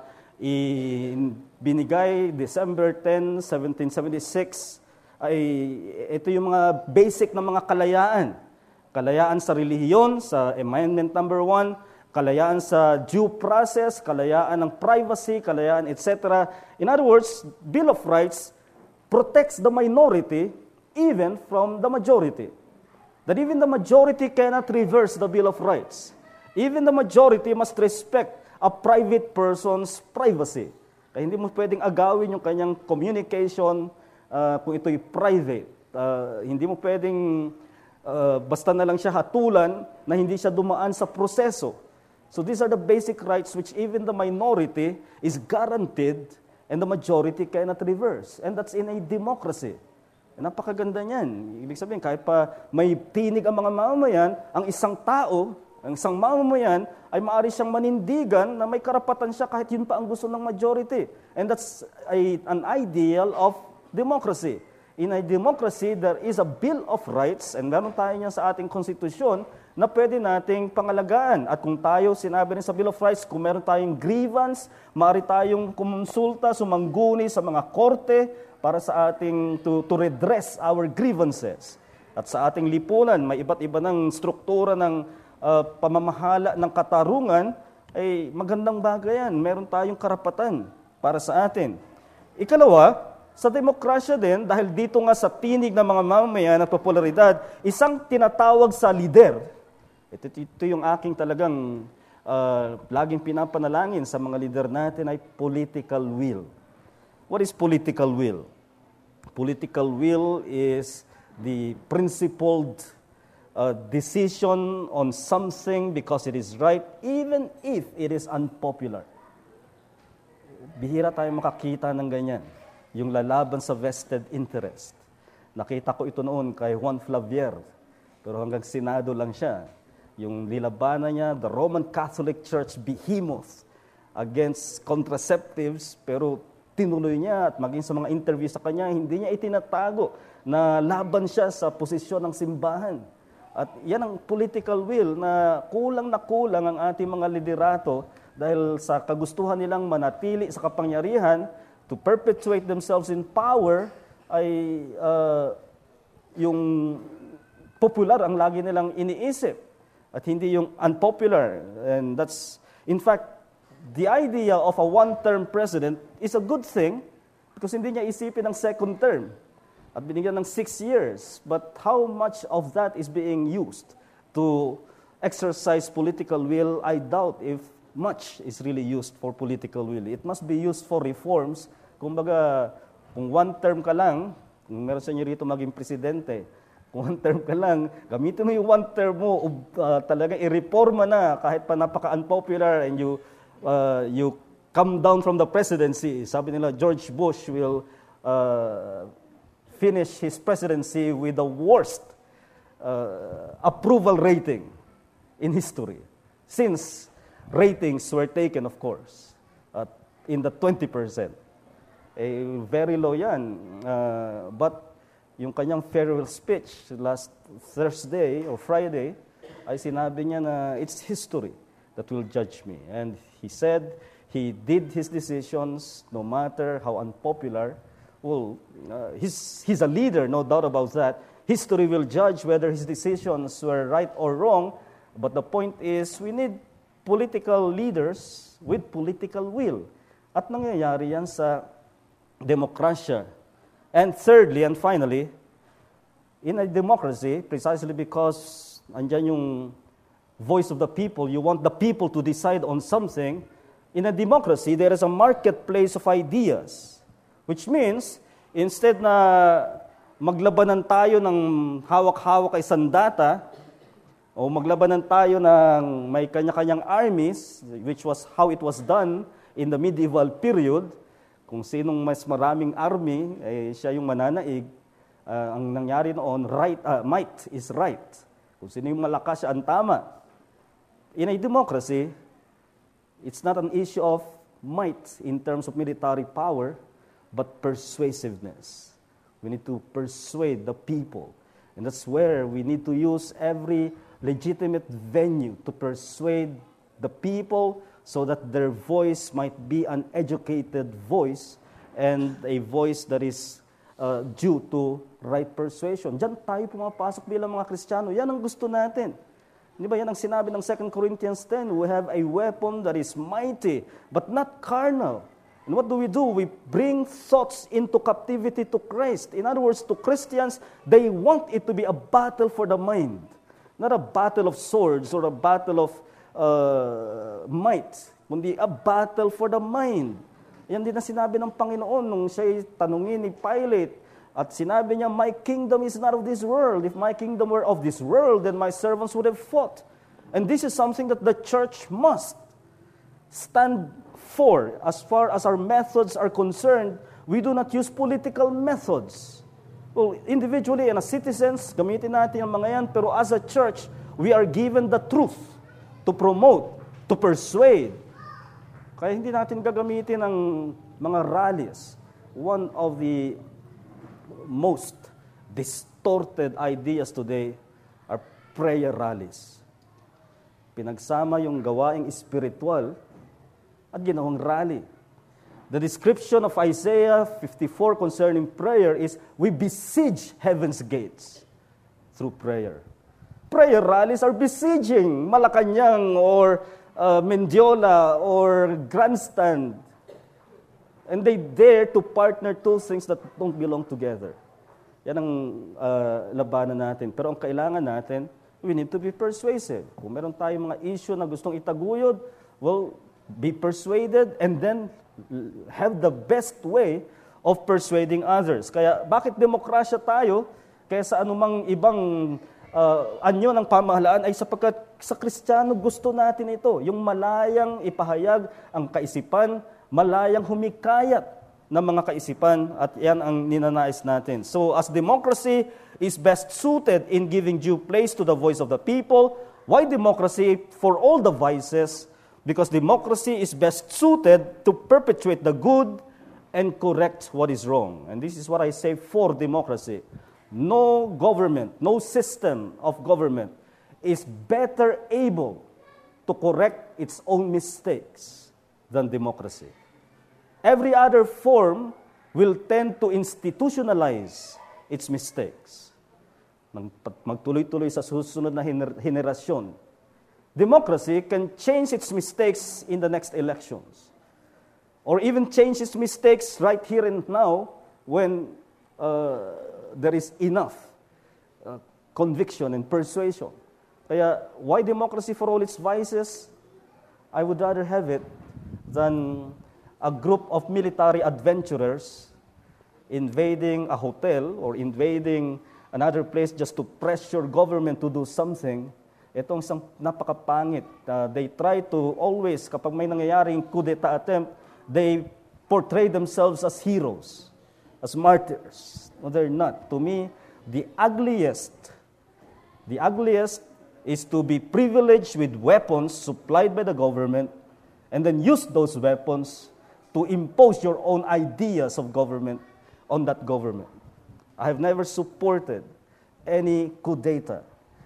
binigay December 10, 1776, ay ito yung mga basic na mga kalayaan. Kalayaan sa relihiyon, sa Amendment number 1, kalayaan sa due process, kalayaan ng privacy, kalayaan, etc. In other words, Bill of Rights protects the minority even from the majority. That even the majority cannot reverse the Bill of Rights. Even the majority must respect a private person's privacy. Kaya hindi mo pwedeng agawin yung kanyang communication kung ito'y private. Hindi mo pwedeng basta na lang siya hatulan na hindi siya dumaan sa proseso. So these are the basic rights which even the minority is guaranteed and the majority cannot reverse. And that's in a democracy. Napakaganda niyan. Ibig sabihin, kahit pa may tinig ang mga mamamayan, ang isang tao, ang isang mamamayan ay maaari siyang manindigan na may karapatan siya kahit yun pa ang gusto ng majority. And that's an ideal of democracy. In a democracy, there is a Bill of Rights, and meron tayo niyan sa ating konstitusyon na pwede nating pangalagaan. At kung tayo, sinabi rin sa Bill of Rights, kung meron tayong grievance, maaari tayong kumonsulta, sumangguni sa mga korte para sa ating to redress our grievances. At sa ating lipunan, may iba't iba ng struktura ng pamamahala ng katarungan, ay magandang bagay yan. Meron tayong karapatan para sa atin. Ikalawa, sa demokrasya din, dahil dito nga sa tinig ng mga mamamayan at popularidad, isang tinatawag sa lider. Ito yung aking talagang laging pinapanalangin sa mga lider natin ay political will. What is political will? Political will is the principled decision on something because it is right, even if it is unpopular. Bihira tayo makakita ng ganyan. Yung lalaban sa vested interest. Nakita ko ito noon kay Juan Flavier, pero hanggang Senado lang siya. Yung nilabanan niya, the Roman Catholic Church behemoth against contraceptives, pero tinuloy niya at maging sa mga interview sa kanya, hindi niya itinatago na laban siya sa posisyon ng simbahan. At yan ang political will na kulang ang ating mga liderato dahil sa kagustuhan nilang manatili sa kapangyarihan, to perpetuate themselves in power, ay yung popular ang lagi nilang iniisip at hindi yung unpopular. And that's, in fact, the idea of a one-term president is a good thing because hindi niya isipin ang second term at binigyan ng 6 years. But how much of that is being used to exercise political will? I doubt if much is really used for political will. It must be used for reforms. Kumbaga, kung one term ka lang, kung meron sa inyo rito maging presidente, kung one term ka lang, gamitin mo yung one term mo, talagang i-reforma na kahit pa napaka-unpopular and you come down from the presidency. Sabi nila, George Bush will finish his presidency with the worst approval rating in history. Since ratings were taken, of course, in the 20%. Very low yan. But yung kanyang farewell speech last Thursday or Friday, ay sinabi niya na it's history that will judge me. And he said he did his decisions no matter how unpopular. Well, he's a leader, no doubt about that. History will judge whether his decisions were right or wrong. But the point is, we need political leaders with political will. At nangyayari yan sa demokrasya. And thirdly and finally, in a democracy, precisely because andyan yung voice of the people, you want the people to decide on something, in a democracy, there is a marketplace of ideas. Which means, instead na maglabanan tayo ng hawak-hawak ay sandata, o maglabanan tayo ng may kanya-kanyang armies, which was how it was done in the medieval period, kung sinong mas maraming army, siya yung mananaig, Ang nangyari noon, might is right. Kung sino yung malakas, siya ang tama. In a democracy, it's not an issue of might in terms of military power, but persuasiveness. We need to persuade the people. And that's where we need to use every legitimate venue to persuade the people so that their voice might be an educated voice and a voice that is due to right persuasion. Diyan tayo pumapasok bilang mga Kristiyano. Yan ang gusto natin. Di ba yan ang sinabi ng 2 Corinthians 10? We have a weapon that is mighty, but not carnal. And what do? We bring thoughts into captivity to Christ. In other words, to Christians, they want it to be a battle for the mind. Not a battle of swords or a battle of might, kundi a battle for the mind. Yan din ang sinabi ng Panginoon nung siya'y tanungin ni Pilate. At sinabi niya, my kingdom is not of this world. If my kingdom were of this world, then my servants would have fought. And this is something that the church must stand for. As far as our methods are concerned, we do not use political methods. Well, individually and as citizens, gamitin natin ang mga yan, pero as a church, we are given the truth to promote, to persuade. Kaya hindi natin gagamitin ang mga rallies. One of the most distorted ideas today are prayer rallies. Pinagsama yung gawaing espiritual at ginawang rally. The description of Isaiah 54 concerning prayer is, we besiege heaven's gates through prayer. Prayer rallies are besieging Malacanang or Mendiola or Grandstand. And they dare to partner two things that don't belong together. Yan ang labanan natin. Pero ang kailangan natin, we need to be persuasive. Kung meron tayong mga issue na gustong itaguyod, well, be persuaded and then have the best way of persuading others. Kaya bakit demokrasya tayo kaysa anumang ibang anyo ng pamahalaan ay sapagkat sa Kristiyano gusto natin ito, yung malayang ipahayag ang kaisipan, malayang humikayat ng mga kaisipan, at yan ang ninanais natin. So as democracy is best suited in giving due place to the voice of the people, why democracy for all the vices? Because democracy is best suited to perpetuate the good and correct what is wrong. And this is what I say for democracy. No government, no system of government is better able to correct its own mistakes than democracy. Every other form will tend to institutionalize its mistakes. Magtuloy-tuloy sa susunod na henerasyon. Democracy can change its mistakes in the next elections. Or even change its mistakes right here and now when there is enough conviction and persuasion. Kaya, why democracy for all its vices? I would rather have it than a group of military adventurers invading a hotel or invading another place just to pressure government to do something. Itong isang napakapangit. They try to always, kapag may nangyayaring coup d'etat attempt, they portray themselves as heroes, as martyrs. No, they're not. To me, the ugliest is to be privileged with weapons supplied by the government and then use those weapons to impose your own ideas of government on that government. I have never supported any coup d'etat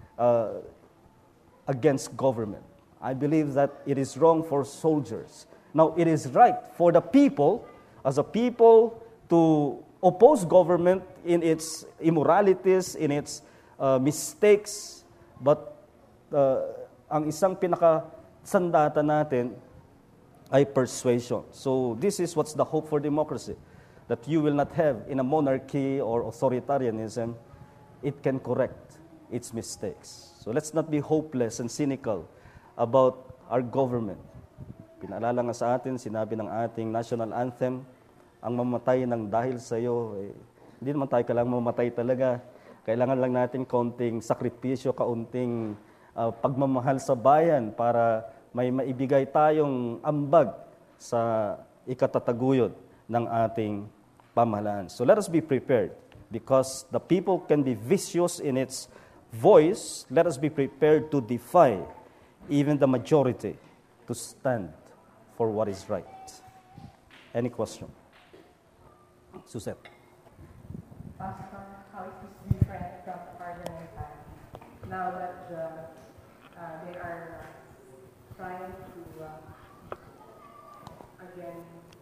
against government. I believe that it is wrong for soldiers. Now, it is right for the people, as a people, to oppose government in its immoralities, in its mistakes, but ang isang pinakasandata natin ay persuasion. So this is what's the hope for democracy, that you will not have in a monarchy or authoritarianism, it can correct its mistakes. So let's not be hopeless and cynical about our government. Pinaalala nga sa atin, sinabi ng ating national anthem, ang mamatay ng dahil sa iyo, hindi naman tayo kailangang mamatay talaga. Kailangan lang natin konting sakripisyo, kaunting pagmamahal sa bayan para may maibigay tayong ambag sa ikatataguyod ng ating pamahalaan. So let us be prepared. Because the people can be vicious in its voice, let us be prepared to defy even the majority to stand for what is right. Any question? Suzette. Pastor, how is this different from parliament time? Now that they are trying to again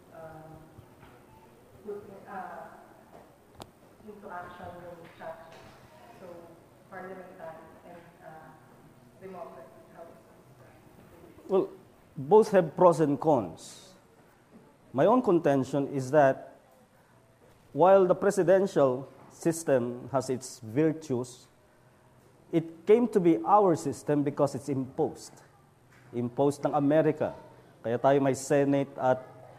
put into action yung church. So parliament time and democracy. How is this? Well, both have pros and cons. My own contention is that while the presidential system has its virtues, it came to be our system because it's imposed. Imposed ng Amerika. Kaya tayo may Senate at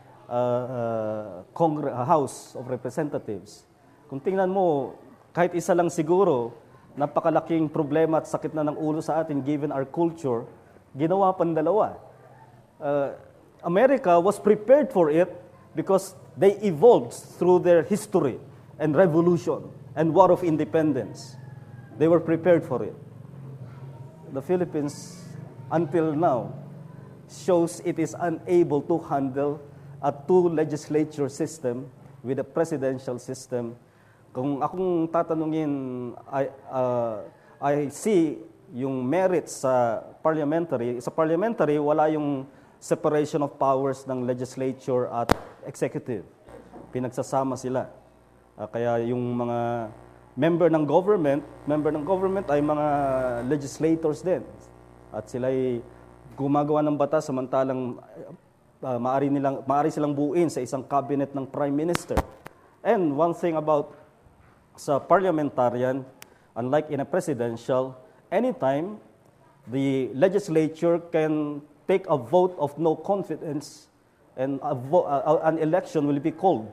House of Representatives. Kung tingnan mo, kahit isa lang siguro, napakalaking problema at sakit na ng ulo sa atin given our culture, ginawa pang dalawa. America was prepared for it because they evolved through their history and revolution and war of independence. They were prepared for it. The Philippines, until now, shows it is unable to handle a two-legislature system with a presidential system. Kung akong tatanungin, I see yung merits sa parliamentary. Sa parliamentary, wala yung separation of powers ng legislature at executive. Pinagsasama sila. Kaya yung mga member ng government ay mga legislators din. At sila ay gumagawa ng batas samantalang maaari silang buuin sa isang cabinet ng prime minister. And one thing about sa parliamentarian, unlike in a presidential, anytime the legislature can take a vote of no confidence and an election will be called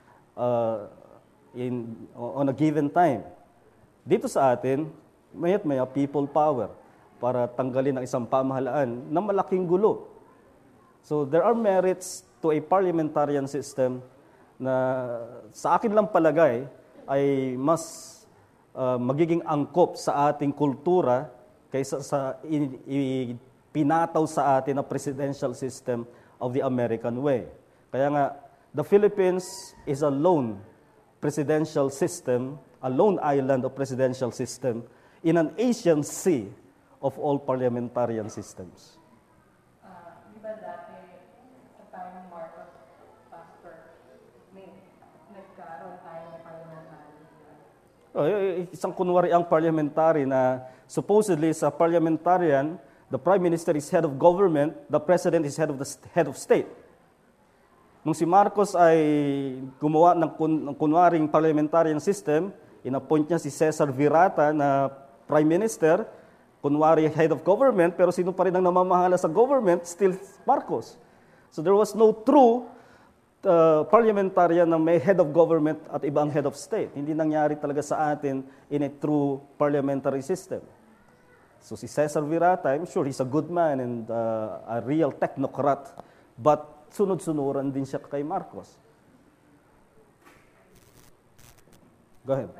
on a given time. Dito sa atin, maya't maya people power para tanggalin ang isang pamahalaan na malaking gulo. So there are merits to a parliamentarian system na sa akin lang palagay ay mas magiging angkop sa ating kultura kaysa sa pinataw sa atin na presidential system of the American way. Kaya nga, the Philippines is a lone presidential system, a lone island of presidential system in an Asian sea of all parliamentarian systems. Di ba dati, sa time ng Marcos, Pastor, nagkaroon tayo ng parliamentary? Isang kunwari ang parliamentary na supposedly sa parliamentarian, the Prime Minister is head of government, the President is head of state. Nung si Marcos ay gumawa ng kunwaring parliamentarian system, inappoint niya si Cesar Virata na Prime Minister, kunwari head of government, pero sino pa rin ang namamahala sa government? Still Marcos. So there was no true parliamentarian na may head of government at ibang head of state. Hindi nangyari talaga sa atin in a true parliamentary system. So si Cesar Virata, I'm sure he's a good man and a real technocrat, but sunod-sunuran din siya kay Marcos. Go ahead.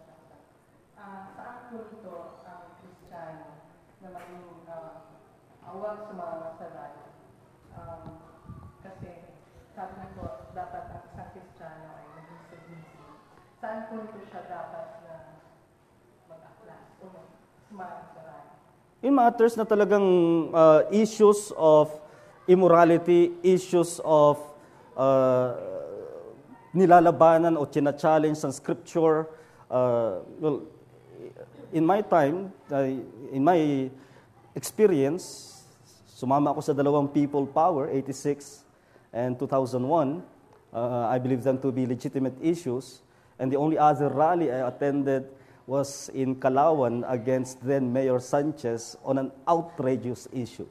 Saan po ito ang Kristiyano na maging awag sa mga masalan? Kasi sabi na po, dapat ang isang Kristiyano ay maging submissive. Saan po ito siya dapat na mag-aklas o sumasalan? In matters na talagang issues of immorality, issues of nilalabanan o china-challenge ng scripture, well, in my time, in my experience, sumama ako sa dalawang people power, 86 and 2001. I believe them to be legitimate issues. And the only other rally I attended was in Calauan against then Mayor Sanchez on an outrageous issue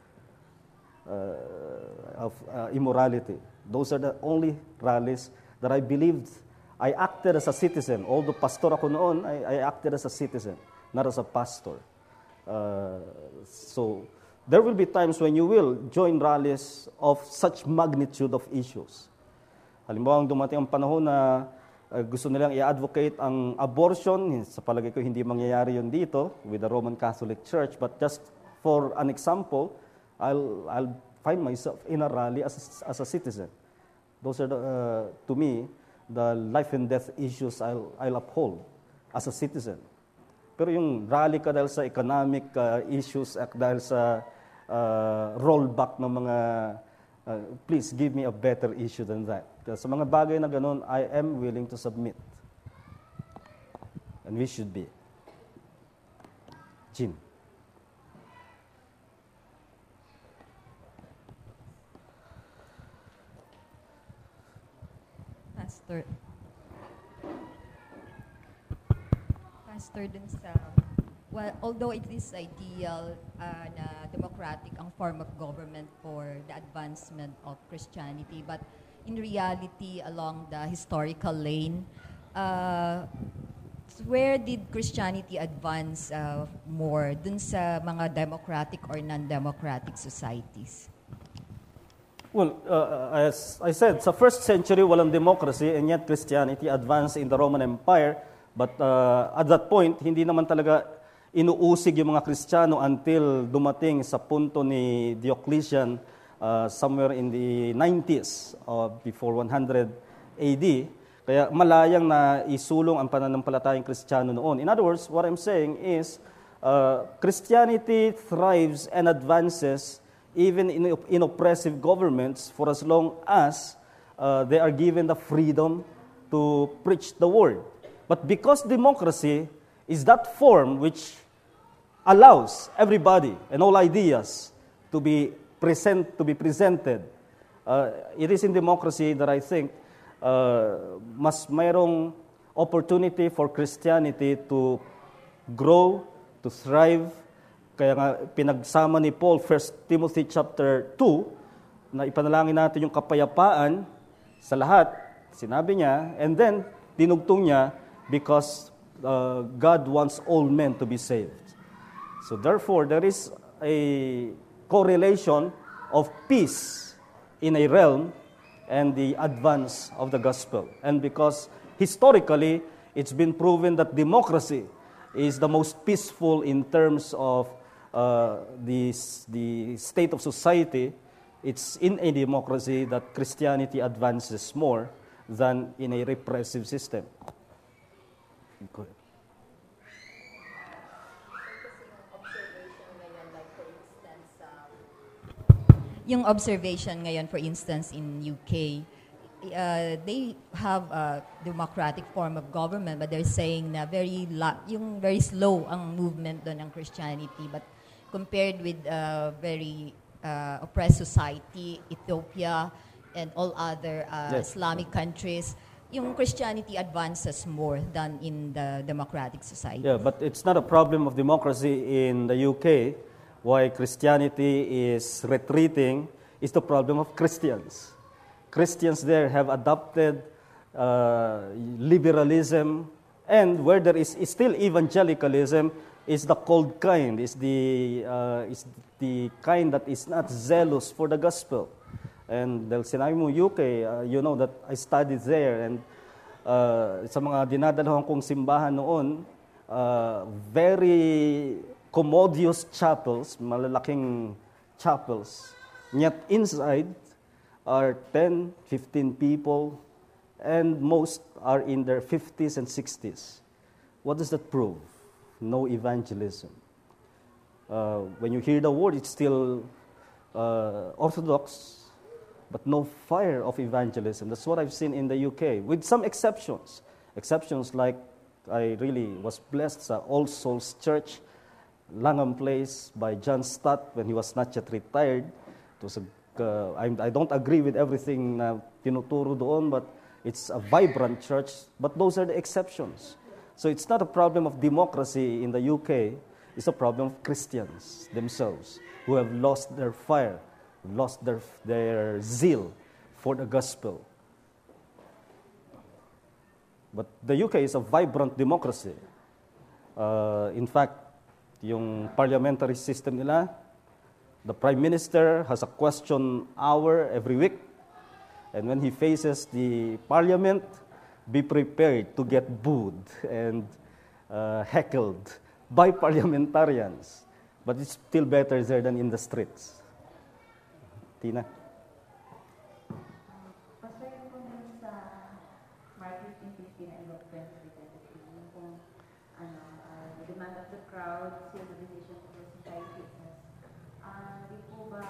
of immorality. Those are the only rallies that I believed I acted as a citizen. Although pastor ako noon, I acted as a citizen, not as a pastor. So there will be times when you will join rallies of such magnitude of issues. Halimbawa, dumating ang panahon na gusto nilang i-advocate ang abortion. Sa palagay ko, hindi mangyayari yun dito with the Roman Catholic Church. But just for an example, I'll find myself in a rally as a citizen. Those are, to me, the life and death issues I'll uphold as a citizen. Pero yung rally ka dahil sa economic issues at dahil sa rollback ng mga, please give me a better issue than that. Sa mga bagay na ganun, I am willing to submit. And we should be. Jim. Pastor, dun sa, well, although it is ideal na democratic ang form of government for the advancement of Christianity, but in reality, along the historical lane, where did Christianity advance more? Dun sa mga democratic or non-democratic societies? Well, as I said, sa first century, walang democracy, and yet Christianity advanced in the Roman Empire. But at that point, hindi naman talaga inuusig yung mga Kristiyano until dumating sa punto ni Diocletian somewhere in the 90s before 100 AD. Kaya malayang na isulong ang pananampalatayang Kristiyano noon. In other words, what I'm saying is Christianity thrives and advances even in oppressive governments for as long as they are given the freedom to preach the word. But because democracy is that form which allows everybody and all ideas to be presented, it is in democracy that I think mas mayroong opportunity for Christianity to grow, to thrive. Kaya nga pinagsama ni Paul 1 Timothy chapter 2 na ipanalangin natin yung kapayapaan sa lahat. Sinabi niya, and then dinugtong niya, because God wants all men to be saved. So therefore, there is a correlation of peace in a realm and the advance of the gospel. And because historically, it's been proven that democracy is the most peaceful in terms of the state of society. It's in a democracy that Christianity advances more than in a repressive system. Go ahead. Yung observation ngayon, for instance, in UK, they have a democratic form of government, but they're saying na very slow ang movement doon ng Christianity. But compared with very oppressed society, Ethiopia, and all other Islamic countries, yung Christianity advances more than in the democratic society. Yeah, but it's not a problem of democracy in the UK. Why Christianity is retreating is the problem of Christians. Christians there have adopted liberalism, and where there is still evangelicalism is the cold kind, is the kind that is not zealous for the gospel. And dahil sinabi mo UK, you know that I studied there, and sa mga dinadalahan kong simbahan noon, very commodious chapels, malalaking chapels, yet inside are 10, 15 people, and most are in their 50s and 60s. What does that prove? No evangelism. When you hear the word, it's still orthodox, but no fire of evangelism. That's what I've seen in the UK, with some exceptions. Exceptions like I really was blessed sa All Souls Church, Langham Place, by John Stott when he was not yet retired. It was I don't agree with everything na tinuturo doon, but it's a vibrant church. But those are the exceptions. So it's not a problem of democracy in the UK. It's a problem of Christians themselves who have lost their fire, lost their zeal for the gospel. But the UK is a vibrant democracy. In fact, yung parliamentary system nila, the Prime Minister has a question hour every week. And when he faces the Parliament, be prepared to get booed and heckled by parliamentarians. But it's still better there than in the streets. Tina? Pastor, yung po dun sa Mark 15:15 and Luke 20:23, yung kung the demand of the crowd, seal the decision to crucify Jesus. Di po ba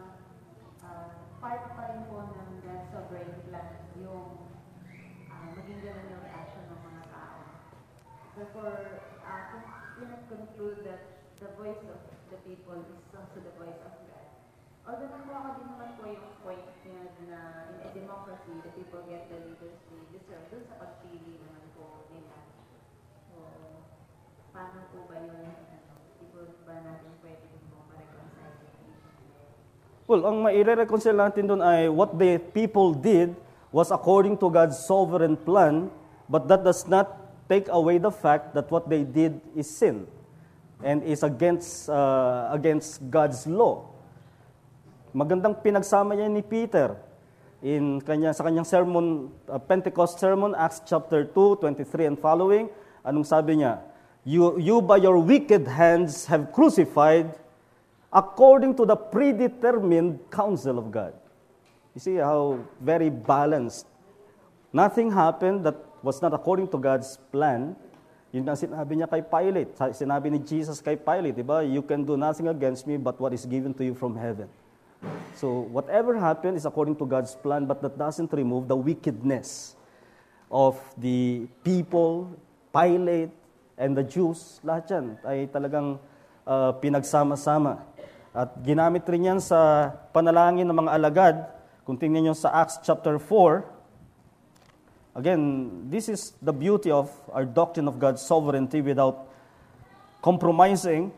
part pa rin po ng God's sovereign plan yung maging ganun yung reaction ng mga tao? Therefore, kung conclude that the voice of the people is also the voice of God. Although nakuha ko din naman po yung point niya na in a democracy, the people get the leaders they deserve. Doon sa pagpili naman po nila. So, paano po ba yun? Di po ba natin pwede po ma-reconcile the nation? Well, ang maire-reconcile natin doon ay what the people did was according to God's sovereign plan, but that does not take away the fact that what they did is sin and is against God's law. Magandang pinagsama niya ni Peter sa kanyang sermon, Pentecost sermon, Acts chapter 2, 23 and following. Anong sabi niya? You by your wicked hands have crucified according to the predetermined counsel of God. You see how very balanced. Nothing happened that was not according to God's plan. Yun ang sinabi niya kay Pilate. Sinabi ni Jesus kay Pilate, diba? You can do nothing against me but what is given to you from heaven. So whatever happened is according to God's plan, but that doesn't remove the wickedness of the people, Pilate, and the Jews. Lahat yan ay talagang pinagsama-sama. At ginamit rin yan sa panalangin ng mga alagad. Kung tingnan nyo sa Acts chapter 4, again, this is the beauty of our doctrine of God's sovereignty without compromising.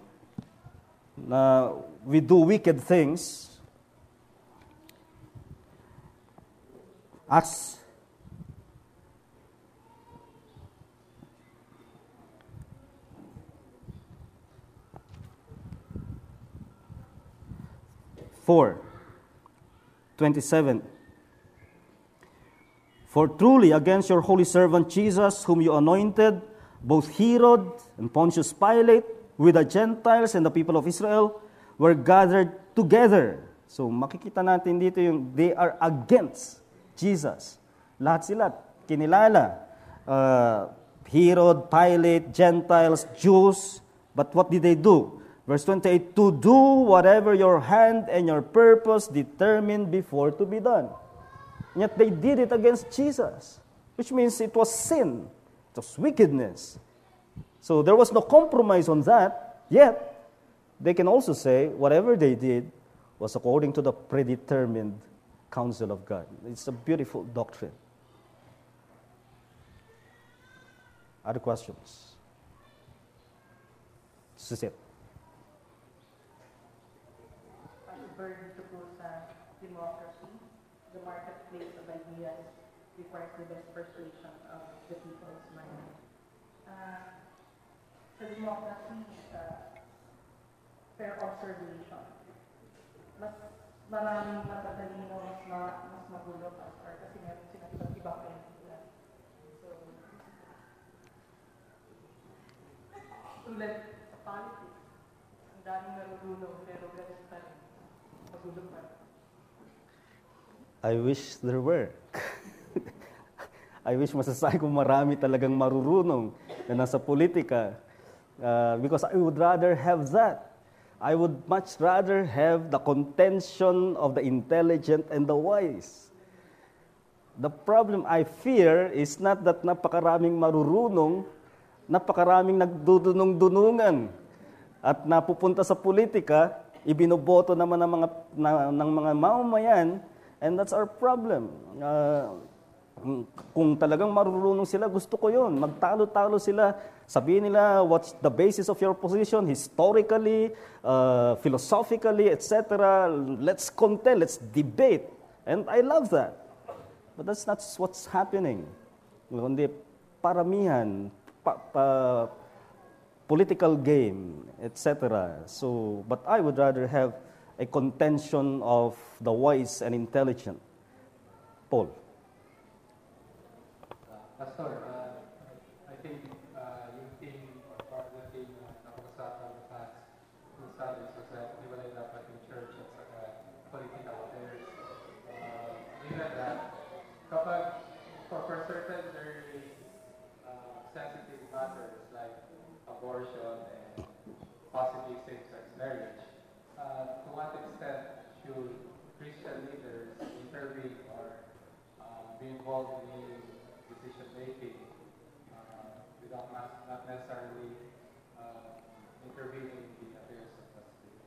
We do wicked things. Acts (4:27). For truly against your holy servant Jesus, whom you anointed, both Herod and Pontius Pilate, with the Gentiles and the people of Israel, were gathered together. So makikita natin dito yung they are against Jesus. Lahat sila kinilala. Herod, Pilate, Gentiles, Jews. But what did they do? Verse 28, to do whatever your hand and your purpose determined before to be done. And yet they did it against Jesus, which means it was sin. It was wickedness. So there was no compromise on that, yet they can also say whatever they did was according to the predetermined counsel of God. It's a beautiful doctrine. Other questions? This is it. Burden to po sa democracy, the marketplace of ideas requires the best persuasion of the people's mind. Sa democracy, fair observation. Mas maraming matatalino, mas magulo or kasi meron silang iba't ibang idea. So, tulad sa politics, ang daming narulunong pero ganun pa rin. Magulo pa rin. I wish there were. I wish masasabi ko marami talagang marurunong na nasa politika because I would rather have that. I would much rather have the contention of the intelligent and the wise. The problem I fear is not that napakaraming marurunong, napakaraming nagdudunong-dunungan at napupunta sa politika, ibinoboto naman ng mga mamamayan, and that's our problem. Kung talagang marurunong sila, gusto ko yun. Magtalo-talo sila. Sabihin nila, what's the basis of your position, historically, philosophically, etc. Let's contend, let's debate. And I love that. But that's not what's happening. Kundi paramihan, political game, etc. So, but I would rather have a contention of the wise and intelligent. Paul. Pastor, I think yung thing or part of the thing na napag-usapan ng past kung saan is that hiwalay dapat yung church at saka political affairs. Given that, kapag for certain very sensitive matters like abortion and possibly same-sex marriage, to what extent should Christian leaders intervene or be involved in decision-making without not necessarily intervening in the affairs of the state?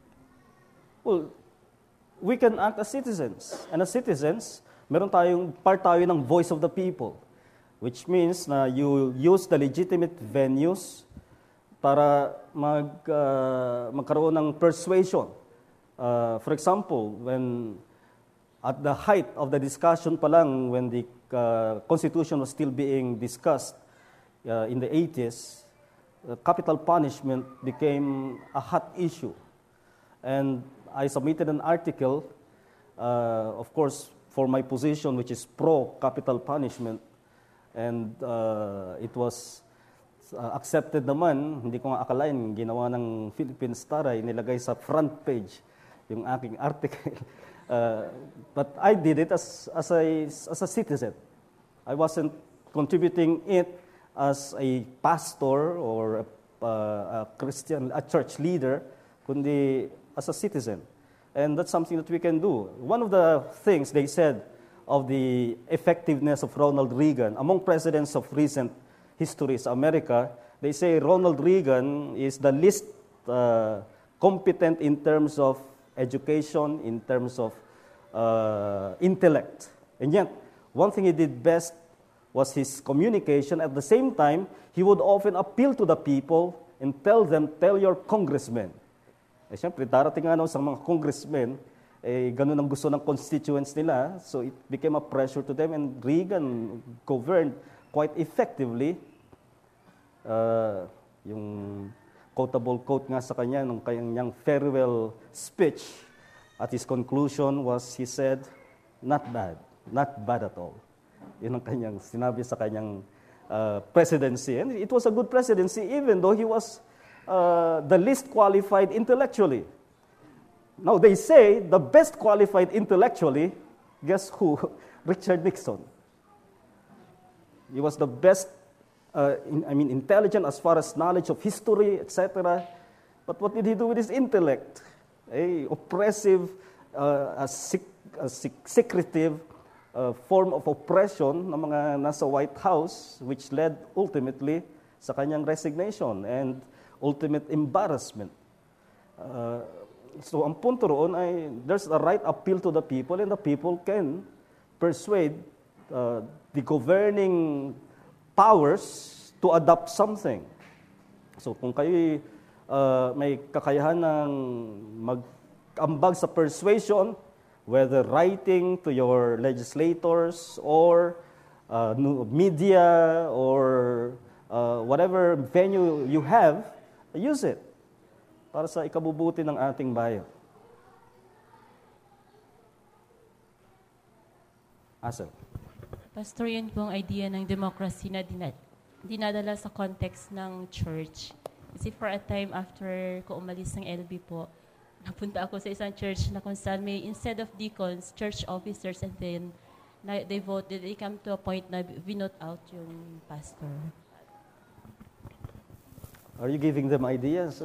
Well, we can act as citizens. And as citizens, part tayo ng voice of the people. Which means na you use the legitimate venues para magkaroon ng persuasion. For example, when at the height of the discussion pa lang, when the Constitution was still being discussed in the 80s, capital punishment became a hot issue. And I submitted an article, of course, for my position, which is pro-capital punishment. And it was accepted naman. Hindi ko nga akalain, ginawa ng Philippine Star ay nilagay sa front page yung aking article. But I did it as a citizen. I wasn't contributing it as a pastor or a Christian, a church leader, kundi as a citizen. And that's something that we can do. One of the things they said of the effectiveness of Ronald Reagan, among presidents of recent history sa America, they say Ronald Reagan is the least competent in terms of education, in terms of intellect. And yet, one thing he did best was his communication. At the same time, he would often appeal to the people and tell them, tell your congressmen. Eh, siyempre, darating nga sa mga congressmen, ganun ang gusto ng constituents nila. So it became a pressure to them, and Reagan governed quite effectively. Yung quotable quote nga sa kanya, nung kanyang farewell speech, at his conclusion was, he said, not bad at all. Yun ang kanyang sinabi sa kanyang presidency. And it was a good presidency, even though he was the least qualified intellectually. Now, they say the best qualified intellectually, guess who? Richard Nixon. He was the best, intelligent as far as knowledge of history, etc. But what did he do with his intellect? A oppressive, secretive form of oppression ng mga nasa White House, which led ultimately sa kanyang resignation and ultimate embarrassment. So ang punto roon ay there's a right appeal to the people, and the people can persuade the governing powers to adopt something. So kung kayo may kakayahan ng mag-ambag sa persuasion, whether writing to your legislators or media or whatever venue you have, use it para sa ikabubuti ng ating bayan. Asel. Pastor, yun pong idea ng democracy na dinadala sa context ng church. Kasi for a time after ko umalis ng LB po, napunta ako sa isang church na kung saan may, instead of deacons, church officers, and then they come to a point na vinote out yung pastor. Are you giving them ideas?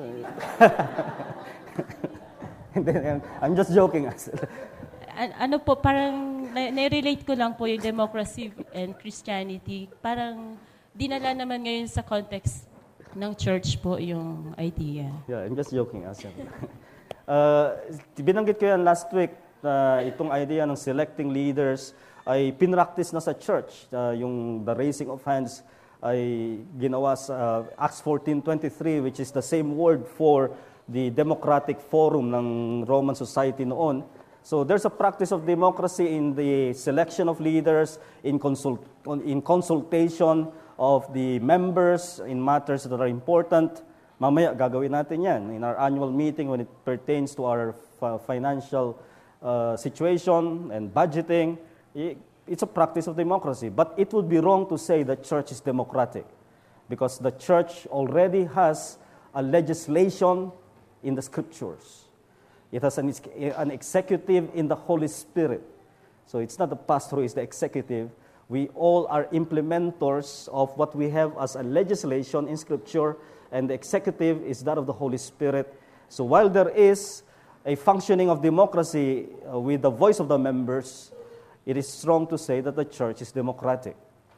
I'm just joking. Ano po, parang na-relate ko lang po yung democracy and Christianity. Parang dinala naman ngayon sa context ng church po yung idea. Yeah, I'm just joking, Asya. Binanggit ko yan last week na itong idea ng selecting leaders ay pinractice na sa church. Yung the raising of hands ay ginawa sa Acts 14:23, which is the same word for the democratic forum ng Roman society noon. So there's a practice of democracy in the selection of leaders, in consultation of the members in matters that are important. Mamaya gagawin natin yan in our annual meeting when it pertains to our financial situation and budgeting. it's a practice of democracy. But it would be wrong to say the church is democratic, because the church already has a legislation in the scriptures. It has an executive in the Holy Spirit. So it's not the pastor who is the executive. We all are implementors of what we have as a legislation in scripture, and the executive is that of the Holy Spirit. So while there is a functioning of democracy with the voice of the members, it is wrong to say that the church is democratic.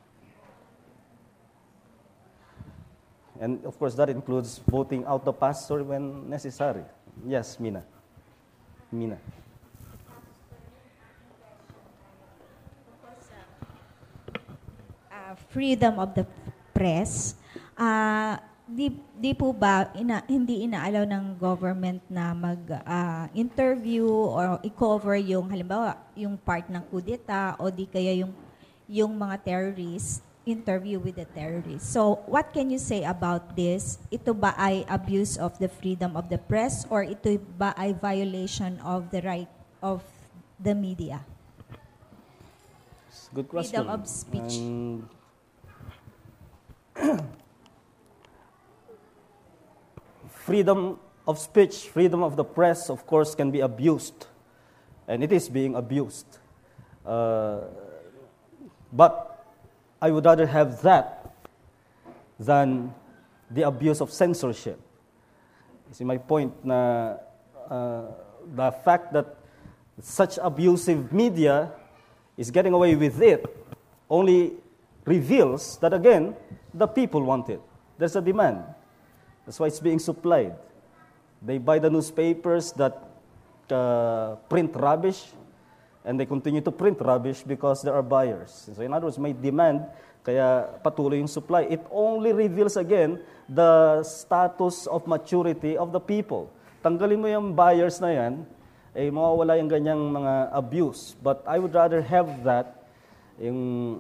And of course, that includes voting out the pastor when necessary. Yes, Mina. Freedom of the press. Di po ba hindi inaalaw ng government na mag-interview or i-cover yung halimbawa yung part ng kudeta o di kaya yung mga terrorists, interview with the terrorists. So, what can you say about this? Ito ba ay abuse of the freedom of the press or ito ba ay violation of the right of the media? Good question. Freedom of speech. Freedom of speech, freedom of the press, of course, can be abused. And it is being abused. But I would rather have that than the abuse of censorship. You see my point na the fact that such abusive media is getting away with it only reveals that, again, the people want it. There's a demand. That's why it's being supplied. They buy the newspapers that print rubbish, and they continue to print rubbish because there are buyers. So in other words, may demand, kaya patuloy yung supply. It only reveals again the status of maturity of the people. Tanggalin mo yung buyers na yan, mawawala yung ganyang mga abuse. But I would rather have that, yung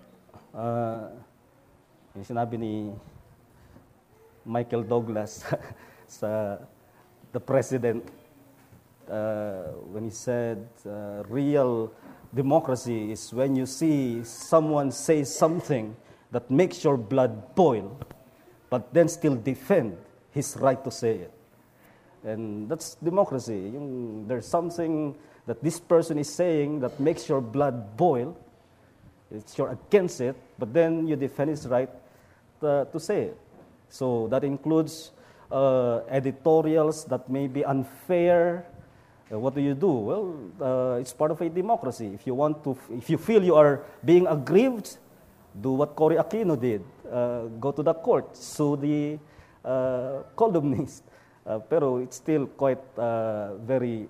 sinabi ni Michael Douglas sa the president when he said real democracy is when you see someone say something that makes your blood boil, but then still defend his right to say it. And that's democracy. There's something that this person is saying that makes your blood boil. You're against it, but then you defend his right to say it. So that includes editorials that may be unfair. What do? Well, it's part of a democracy. If you feel you are being aggrieved, do what Cory Aquino did. Go to the court, sue the columnist. Pero it's still quite very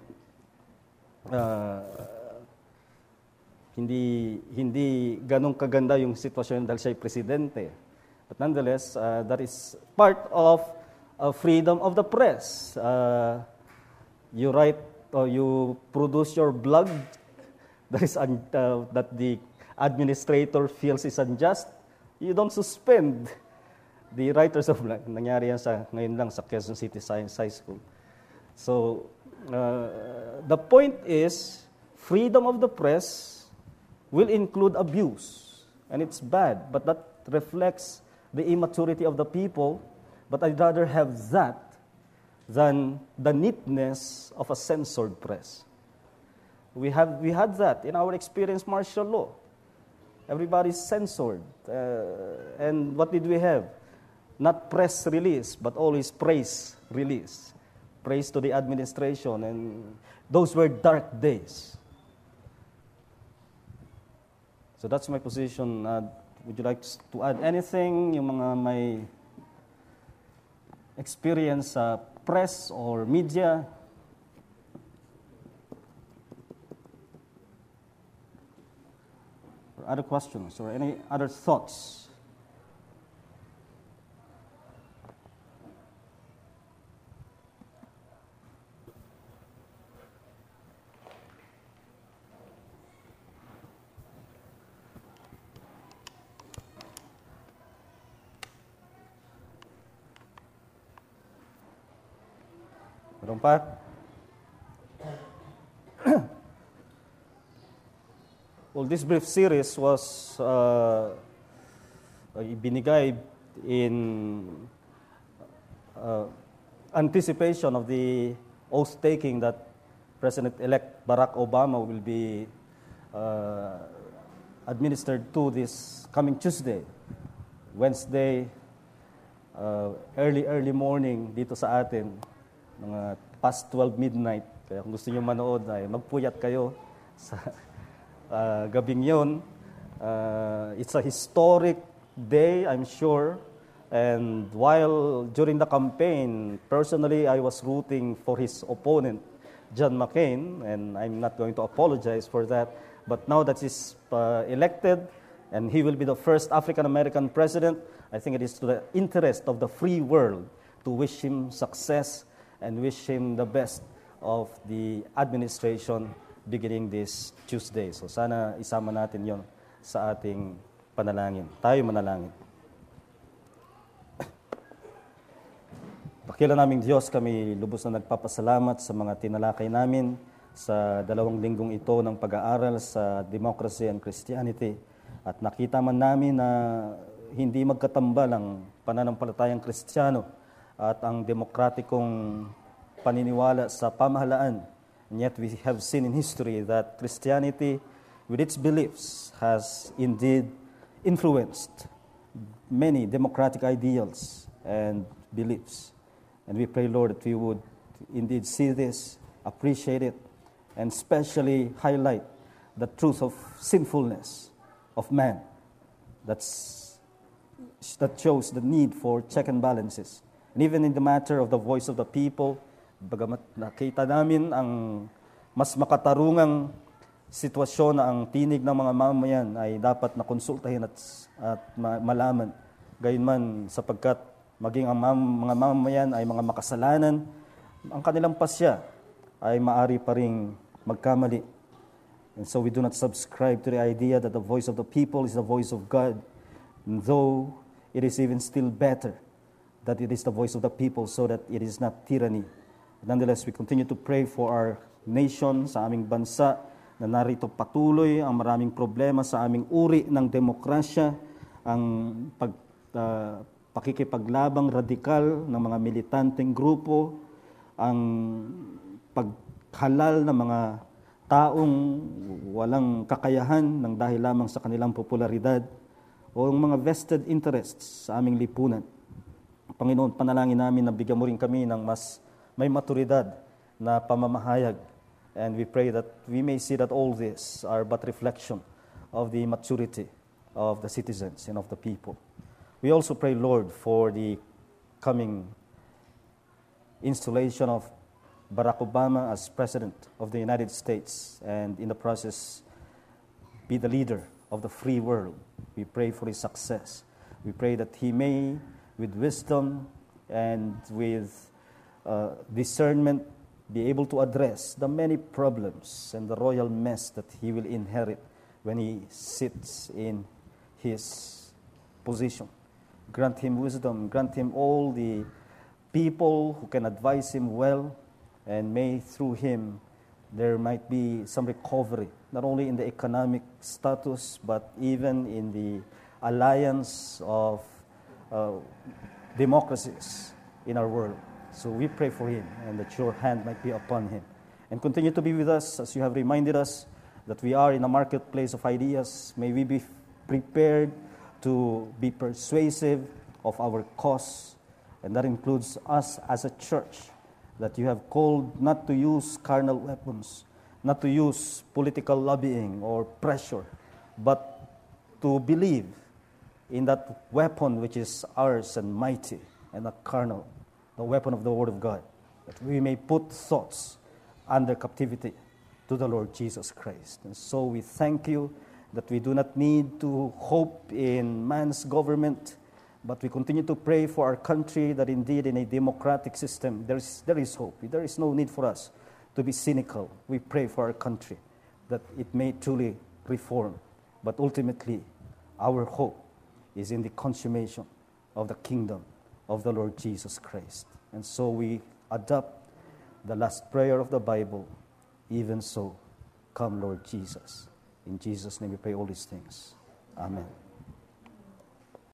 hindi ganong kaganda yung sitwasyon dahil siya'y presidente. But nonetheless, that is part of freedom of the press. You write or you produce your blog that the administrator feels is unjust. You don't suspend the writers of blog. Nangyari yan ngayon lang sa Quezon City Science High School. So, the point is, freedom of the press will include abuse. And it's bad, but that reflects the immaturity of the people. But I'd rather have that than the neatness of a censored press. We had that in our experience martial law. Everybody's censored. And what did we have? Not press release, but always praise release. Praise to the administration. And those were dark days. So that's my position. Would you like to add anything? Yung mga may experience sa press or media? Or other questions or any other thoughts? Meron pa? Well, this brief series was ibinigay in anticipation of the oath-taking that President-elect Barack Obama will be administered to this coming Tuesday, Wednesday, early morning dito sa atin, mga past 12 midnight. Kaya kung gusto niyo manood, ay magpuyat kayo sa gabing yun. It's a historic day, I'm sure. And while during the campaign, personally, I was rooting for his opponent, John McCain, and I'm not going to apologize for that. But now that he's elected, and he will be the first African-American president, I think it is to the interest of the free world to wish him success and wish him the best of the administration beginning this Tuesday. So sana isama natin yon sa ating panalangin. Tayo manalangin. Dakila naming Diyos, kami lubos na nagpapasalamat sa mga tinalakay namin sa 2 linggong ito ng pag-aaral sa Democracy and Christianity. At nakita man namin na hindi magkatambal ang pananampalatayang Kristiyano at ang demokratikong paniniwala sa pamahalaan. And yet we have seen in history that Christianity, with its beliefs, has indeed influenced many democratic ideals and beliefs. And we pray, Lord, that we would indeed see this, appreciate it, and especially highlight the truth of sinfulness of man that shows the need for check and balances. And even in the matter of the voice of the people, bagamat nakita namin ang mas makatarungang sitwasyon na ang tinig ng mga mamamayan ay dapat na konsultahin at malaman. Gayunman sapagkat maging ang mga mamamayan ay mga makasalanan, ang kanilang pasya ay maari pa ring magkamali. And so we do not subscribe to the idea that the voice of the people is the voice of God, and though it is even still better that it is the voice of the people so that it is not tyranny. Nonetheless, we continue to pray for our nation, sa aming bansa, na narito patuloy ang maraming problema sa aming uri ng demokrasya, ang pakikipaglabang radikal ng mga militanteng grupo, ang paghalal ng mga taong walang kakayahan ng dahil lamang sa kanilang popularidad, o ang mga vested interests sa aming lipunan. Panginoon, panalangin namin na bigyan mo rin kami ng mas may maturidad na pamamahayag. And we pray that we may see that all this are but reflection of the maturity of the citizens and of the people. We also pray, Lord, for the coming installation of Barack Obama as President of the United States, and in the process be the leader of the free world. We pray for his success. We pray that he may, with wisdom and with discernment, be able to address the many problems and the royal mess that he will inherit when he sits in his position. Grant him wisdom, grant him all the people who can advise him well, and may through him there might be some recovery, not only in the economic status, but even in the alliance of democracies in our world. So we pray for him, and that your hand might be upon him. And continue to be with us as you have reminded us that we are in a marketplace of ideas. May we be prepared to be persuasive of our cause, and that includes us as a church, that you have called not to use carnal weapons, not to use political lobbying or pressure, but to believe in that weapon which is ours and mighty, and not carnal, the weapon of the Word of God, that we may put thoughts under captivity to the Lord Jesus Christ. And so we thank you that we do not need to hope in man's government, but we continue to pray for our country, that indeed in a democratic system there is hope. There is no need for us to be cynical. We pray for our country that it may truly reform. But ultimately, our hope is in the consummation of the kingdom of the Lord Jesus Christ. And so we adopt the last prayer of the Bible, even so, come Lord Jesus. In Jesus' name we pray all these things. Amen.